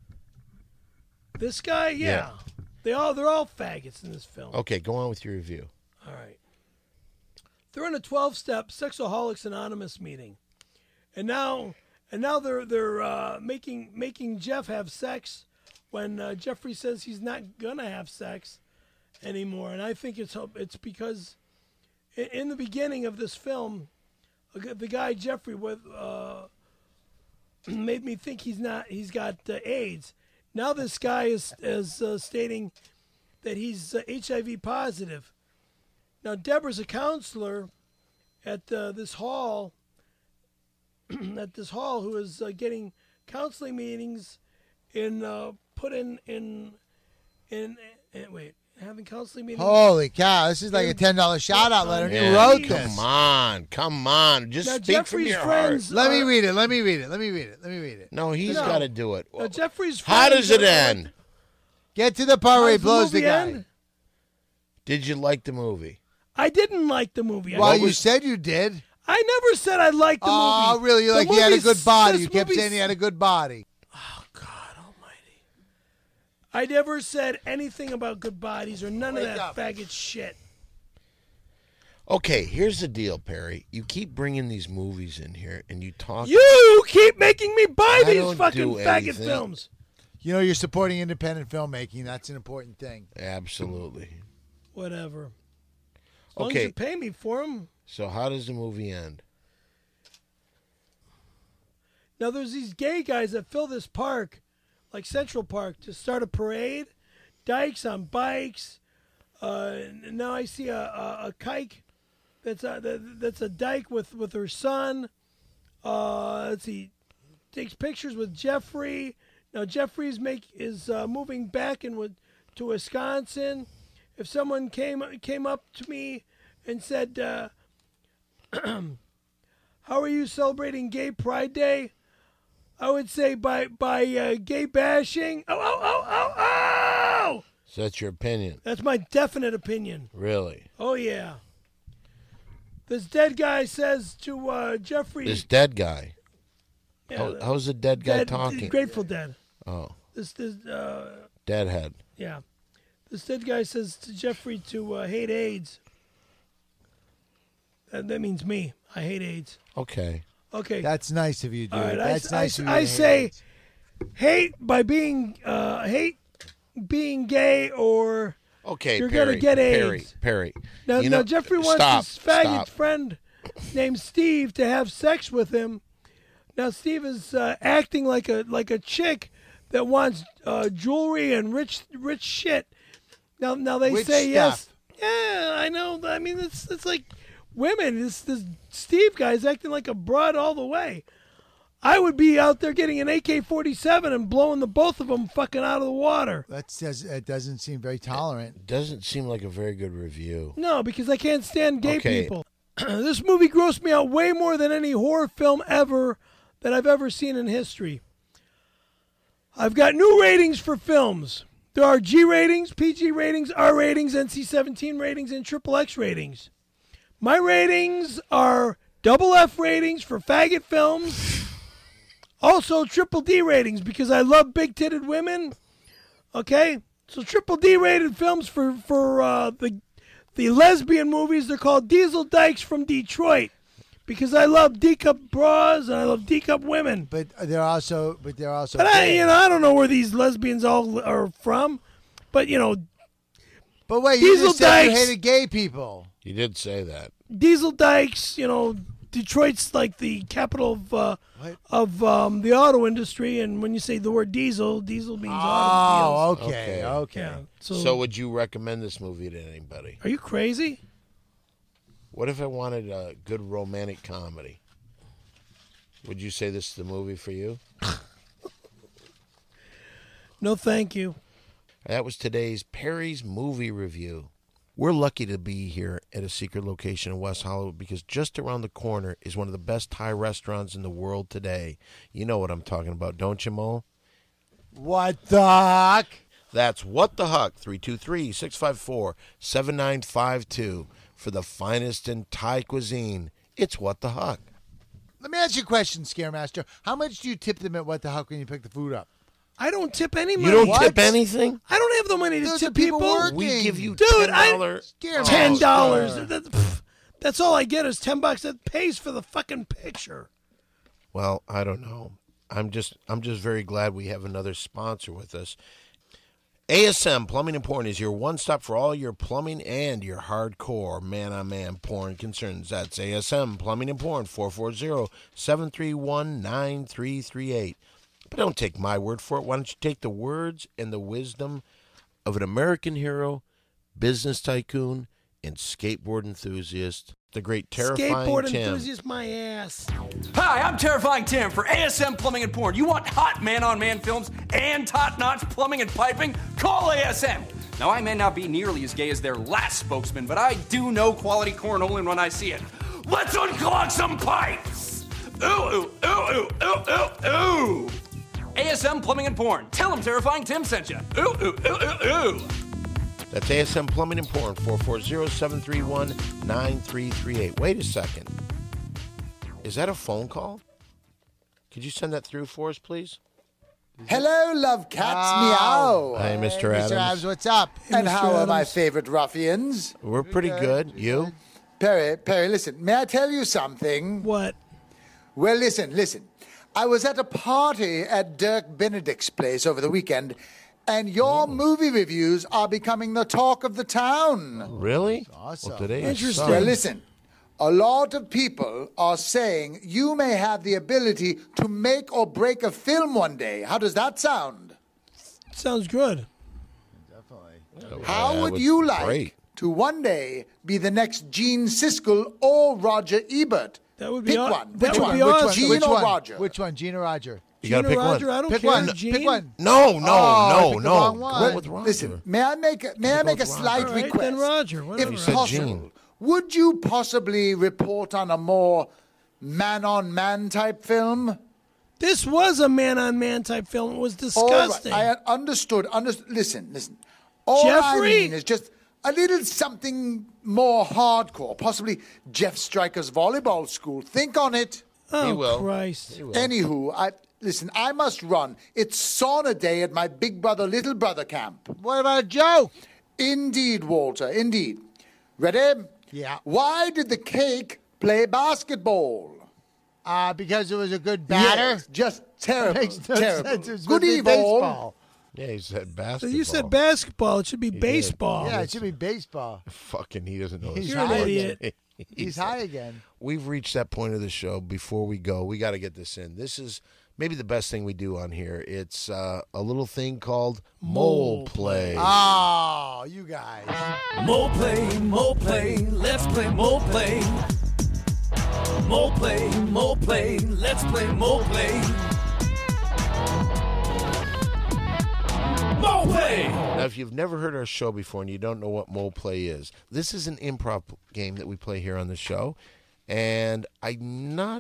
This guy, yeah. They're all faggots in this film. Okay, go on with your review. All right. They're in a 12-step Sexaholics Anonymous meeting, and now they're making Jeff have sex when Jeffrey says he's not gonna have sex anymore, and I think it's because in the beginning of this film, the guy Jeffrey made me think he's got AIDS. Now this guy is stating that he's HIV positive. Now Deborah's a counselor at this hall. At this hall, who is getting counseling meetings having counseling meetings. holy cow, this is like a $10 shout out letter. Yeah, You wrote this. Come on. Just Now, speak from Jeffrey's your friends heart. Let me read it. No, he's No. got to do it. Now, Jeffrey's How friends does it are- end? Get to the part where he How's blows the movie guy. end? Did you like the movie? I didn't like the movie. Well, you said you did. I never said I liked the movie. Oh, really? You're The like, he had a movie's- good body. this You kept movie's- saying he had a good body. I never said anything about good bodies or none of Wake that up. faggot shit. Okay, here's the deal, Perry. You keep bringing these movies in here, and you talk. You keep making me buy I these don't fucking do faggot anything. films. You know, you're supporting independent filmmaking. That's an important thing. Absolutely. Whatever. As long as Okay. you pay me for them. So how does the movie end? Now there's these gay guys that fill this park, like Central Park, to start a parade. Dykes on bikes. And now I see a kike that's a dyke with her son. Let's see, takes pictures with Jeffrey. Now Jeffrey's is moving back to Wisconsin. If someone came up to me and said, "How are you celebrating Gay Pride Day?" I would say by gay bashing. Oh! So that's your opinion? That's my definite opinion. Really? Oh, yeah. This dead guy says to Jeffrey... This dead guy? Yeah, how's the dead guy talking? Grateful Dead. Oh. This Deadhead. Yeah. This dead guy says to Jeffrey to hate AIDS. That means me. I hate AIDS. Okay. That's nice of you, dude. All right, That's nice of you. I say hate by being being gay or okay, you're Perry, gonna get AIDS. Perry. Now Jeffrey wants his faggot friend named Steve to have sex with him. Now Steve is acting like a chick that wants jewelry and rich shit. Now they Which say yes. stuff? Yeah, I know. I mean, it's like women. This Steve guy's acting like a broad all the way. I would be out there getting an AK-47 and blowing the both of them fucking out of the water. It doesn't seem very tolerant. Doesn't seem like a very good review. No, because I can't stand gay people. This movie grossed me out way more than any horror film ever that I've ever seen in history. I've got new ratings for films. There are G ratings, PG ratings, R ratings, NC-17 ratings, and XXX ratings. My ratings are double F ratings for faggot films. Also, triple D ratings because I love big-titted women. Okay? So triple D rated films for the lesbian movies. They're called Diesel Dykes from Detroit because I love D-cup bras and I love D-cup women. But they're also. But I don't know where these lesbians all are from. But, But wait, Diesel you just said you Dykes. hated gay people. You did say that. Diesel Dykes, Detroit's like the capital of the auto industry, and when you say the word diesel means automobiles. Okay. Yeah. So would you recommend this movie to anybody? Are you crazy? What if I wanted a good romantic comedy? Would you say this is the movie for you? No, thank you. That was today's Perry's Movie Review. We're lucky to be here at a secret location in West Hollywood because just around the corner is one of the best Thai restaurants in the world today. You know what I'm talking about, don't you, Mo? What the heck? That's What the Huck, 323-654-7952. For the finest in Thai cuisine, it's What the Huck. Let me ask you a question, Scaremaster. How much do you tip them at What the Huck when you pick the food up? I don't tip any money. You don't What? tip anything? I don't have the money to Those tip are people people. working. We give you Dude, $10. $10. That's all I get is $10. That pays for the fucking picture. Well, I don't know. I'm just very glad we have another sponsor with us. ASM Plumbing and Porn is your one-stop for all your plumbing and your hardcore man-on-man porn concerns. That's ASM Plumbing and Porn, 440-731-9338. But don't take my word for it. Why don't you take the words and the wisdom of an American hero, business tycoon, and skateboard enthusiast, the great Terrifying Skateboard Tim. enthusiast, my ass. Hi, I'm Terrifying Tim for ASM Plumbing and Porn. You want hot man-on-man films and top-notch plumbing and piping? Call ASM. Now, I may not be nearly as gay as their last spokesman, but I do know quality cornholing when I see it. Let's unclog some pipes! Ooh, ooh, ooh, ooh, ooh, ooh, ooh! ASM Plumbing and Porn. Tell them Terrifying Tim sent you. Ooh, ooh, ooh, ooh, ooh! That's ASM Plumbing and Porn, 440-731-9338. Wait a second. Is that a phone call? Could you send that through for us, please? Hello, love cats, meow. Hi, Mr. Adams. Mr. Adams, what's up? And Mr. how are my Adams. favorite ruffians? We're pretty good. You? Perry, listen, may I tell you something? What? Well, listen. I was at a party at Dirk Benedict's place over the weekend, and your movie reviews are becoming the talk of the town. Really? Awesome. Well, today Interesting. is Well, listen, a lot of people are saying you may have the ability to make or break a film one day. How does that sound? Sounds good. How that would was you like great. to one day be the next Gene Siskel or Roger Ebert? That would be Pick aw- one. that Which would one? be awesome. Gene Which or one? Roger? Which one, Gene or Roger? You got to pick Roger, one. I don't Pick care. one. Gene. Pick one. No, picked the wrong one. Go with Roger. Listen, may I make a slight All right, request? then Roger. Whatever. You said Possible, Gene. would you possibly report on a more man-on-man type film? This was a man-on-man type film. It was All right, disgusting. I understood. Listen. All I Jeffrey? mean is just a little something more hardcore. Possibly Jeff Stryker's volleyball school. Think on it. Oh, He will. Christ. He will. Anywho, listen, I must run. It's sauna day at my big brother, little brother camp. What about a joke? Indeed, Walter, indeed. Ready? Yeah. Why did the cake play basketball? Because it was a good batter. Yes, just terrible. Makes no terrible. sense. It was Good supposed to be evening. baseball. Yeah, he said So basketball. you said basketball. It should be did. baseball. Yeah, it should be baseball. Fucking, he doesn't know. He's his You're an high idiot. again. He's high again. We've reached that point of the show. Before we go, we got to get this in. This is maybe the best thing we do on here. It's a little thing called Mole Play. Oh, you guys. Mole play, let's play mole play. Mole play, let's play mole play. Mole play! Now, if you've never heard our show before and you don't know what Mole Play is, this is an improv game that we play here on the show. And I'm not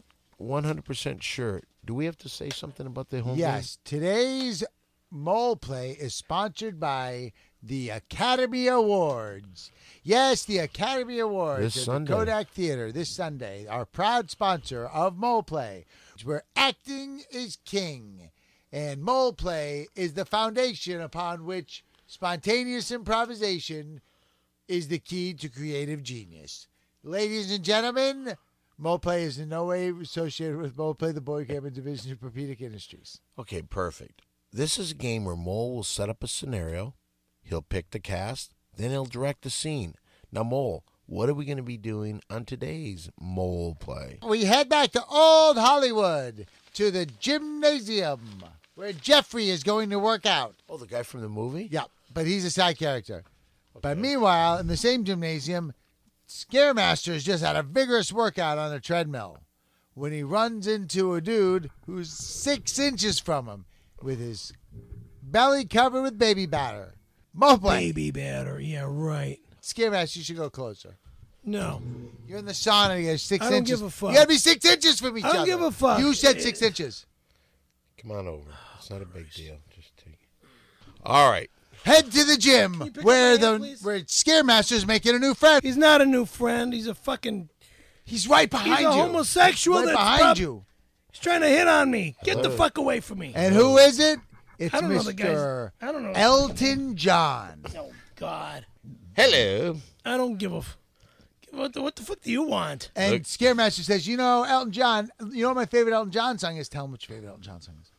100% sure. Do we have to say something about the whole Yes, today's Mole Play is sponsored by the Academy Awards. Yes, the Academy Awards This at Sunday. the Kodak Theater this Sunday, our proud sponsor of Mole Play, where acting is king. And Mole Play is the foundation upon which spontaneous improvisation is the key to creative genius. Ladies and gentlemen, Mole Play is in no way associated with Mole Play, the boy camp and division of Propedic Industries. Okay, perfect. This is a game where Mole will set up a scenario. He'll pick the cast. Then he'll direct the scene. Now, Mole, what are we going to be doing on today's Mole Play? We head back to old Hollywood, to the gymnasium, where Jeffrey is going to work out. Oh, the guy from the movie? Yeah, but he's a side character. But meanwhile, in the same gymnasium, Scaremaster's just had a vigorous workout on a treadmill when he runs into a dude who's 6 inches from him with his belly covered with baby batter. Mole Play. Baby batter. Yeah, right. Scaremaster, you should go closer. No. You're in the sauna. You're 6 I don't inches. give a fuck. You gotta be 6 inches from each I other. don't give a fuck. You said 6 inches. Come on over. It's not a big deal. Just take it. All right. Head to the gym pick up where my hand, please? where Scaremaster's making a new friend. He's not a new friend. He's a fucking. He's right behind He's a you. homosexual Right that's behind you. He's trying to hit on me. Get the fuck away from me. And who is it? It's I don't know the guy's. Mr. I don't know. Elton John. Oh God. Hello. I don't give a. What the fuck do you want? And Look. Scaremaster says, you know, Elton John, you know what my favorite Elton John song is? Tell him what your favorite Elton John song is.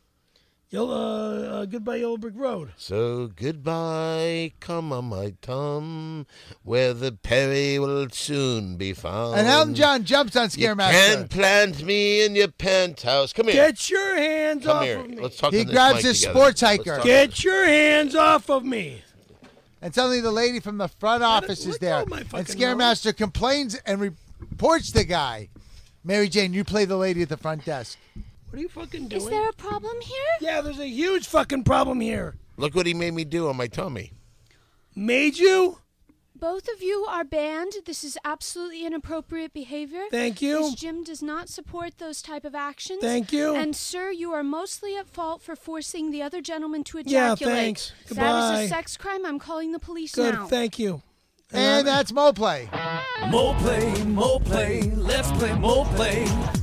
Goodbye Yellow Brick Road. So goodbye, come on my tongue, where the Perry will soon be found. And Elton John jumps on You Scaremaster. can't plant me in your penthouse. Come here. Get your hands Come off here. of me. Let's talk He on this grabs mic his together. sports Let's hiker. talk. Get your hands off of me. And suddenly the lady from the front office is let there. go of my And fucking Scaremaster complains and reports the guy. Mary Jane, you play the lady at the front desk. What are you fucking doing? Is there a problem here? Yeah, there's a huge fucking problem here. Look what he made me do on my tummy. Made you? Both of you are banned. This is absolutely inappropriate behavior. Thank you. This gym does not support those type of actions. Thank you. And sir, you are mostly at fault for forcing the other gentleman to Yeah, ejaculate. thanks. That Goodbye. is a sex crime. I'm calling the police Good, now. thank you. And that's Mole Play. Mole play, let's play mole play.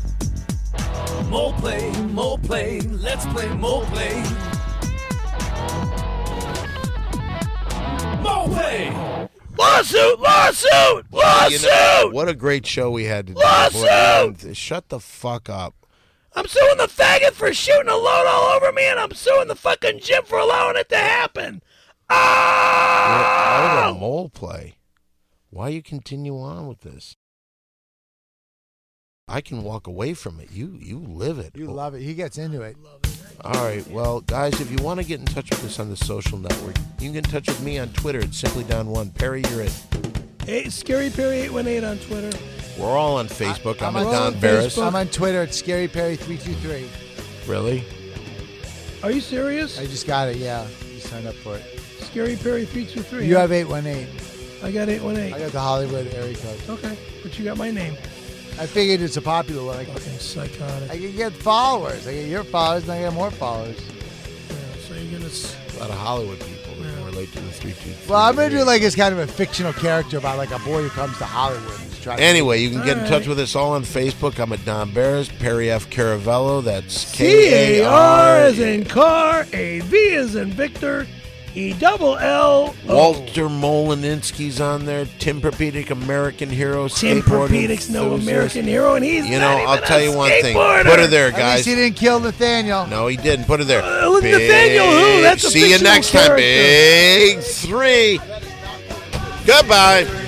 Mole play, let's play mole play. Mole play! Lawsuit! Lawsuit! Lawsuit! You know, what a great show we had today. Lawsuit! Boy, shut the fuck up. I'm suing the faggot for shooting a load all over me, and I'm suing the fucking gym for allowing it to happen. We're out Oh! of Mole Play. Why you continue on with this? I can walk away from it. You live it. You love it. He gets into it. All right. Well, guys, if you want to get in touch with us on the social network, you can get in touch with me on Twitter at SimplyDon1. Perry, you're it. Hey, Scary Perry 818 on Twitter. We're all on Facebook. I'm on at Don Barris. I'm on Twitter at ScaryPerry323. Really? Are you serious? I just got it, yeah. You signed up for it. Scary Perry feature 3. You have 818. I got 818. I got the Hollywood area code. Okay, but you got my name. I figured it's a popular one. Fucking psychotic. I can get followers. I get your followers, and I get more followers. Yeah, so you're gonna. A lot of Hollywood people that can relate to the 323. Well, I'm gonna do like it's kind of a fictional character about like a boy who comes to Hollywood. And is trying Anyway, you can get in touch with us all on Facebook. I'm at Don Barris, Perry F. Caravello. That's C-A-R as in car, A-V as in Victor, E-double-L. Walter Molininski's on there. Tim Perpedic, American hero. Tim Perpedic's no American hero, and he's I'll tell you one thing. skateboarder. Put her there, At guys. least he didn't kill Nathaniel. No, he didn't. Put her there. Nathaniel who? That's a See you fictional next time. character. Big 3. Goodbye.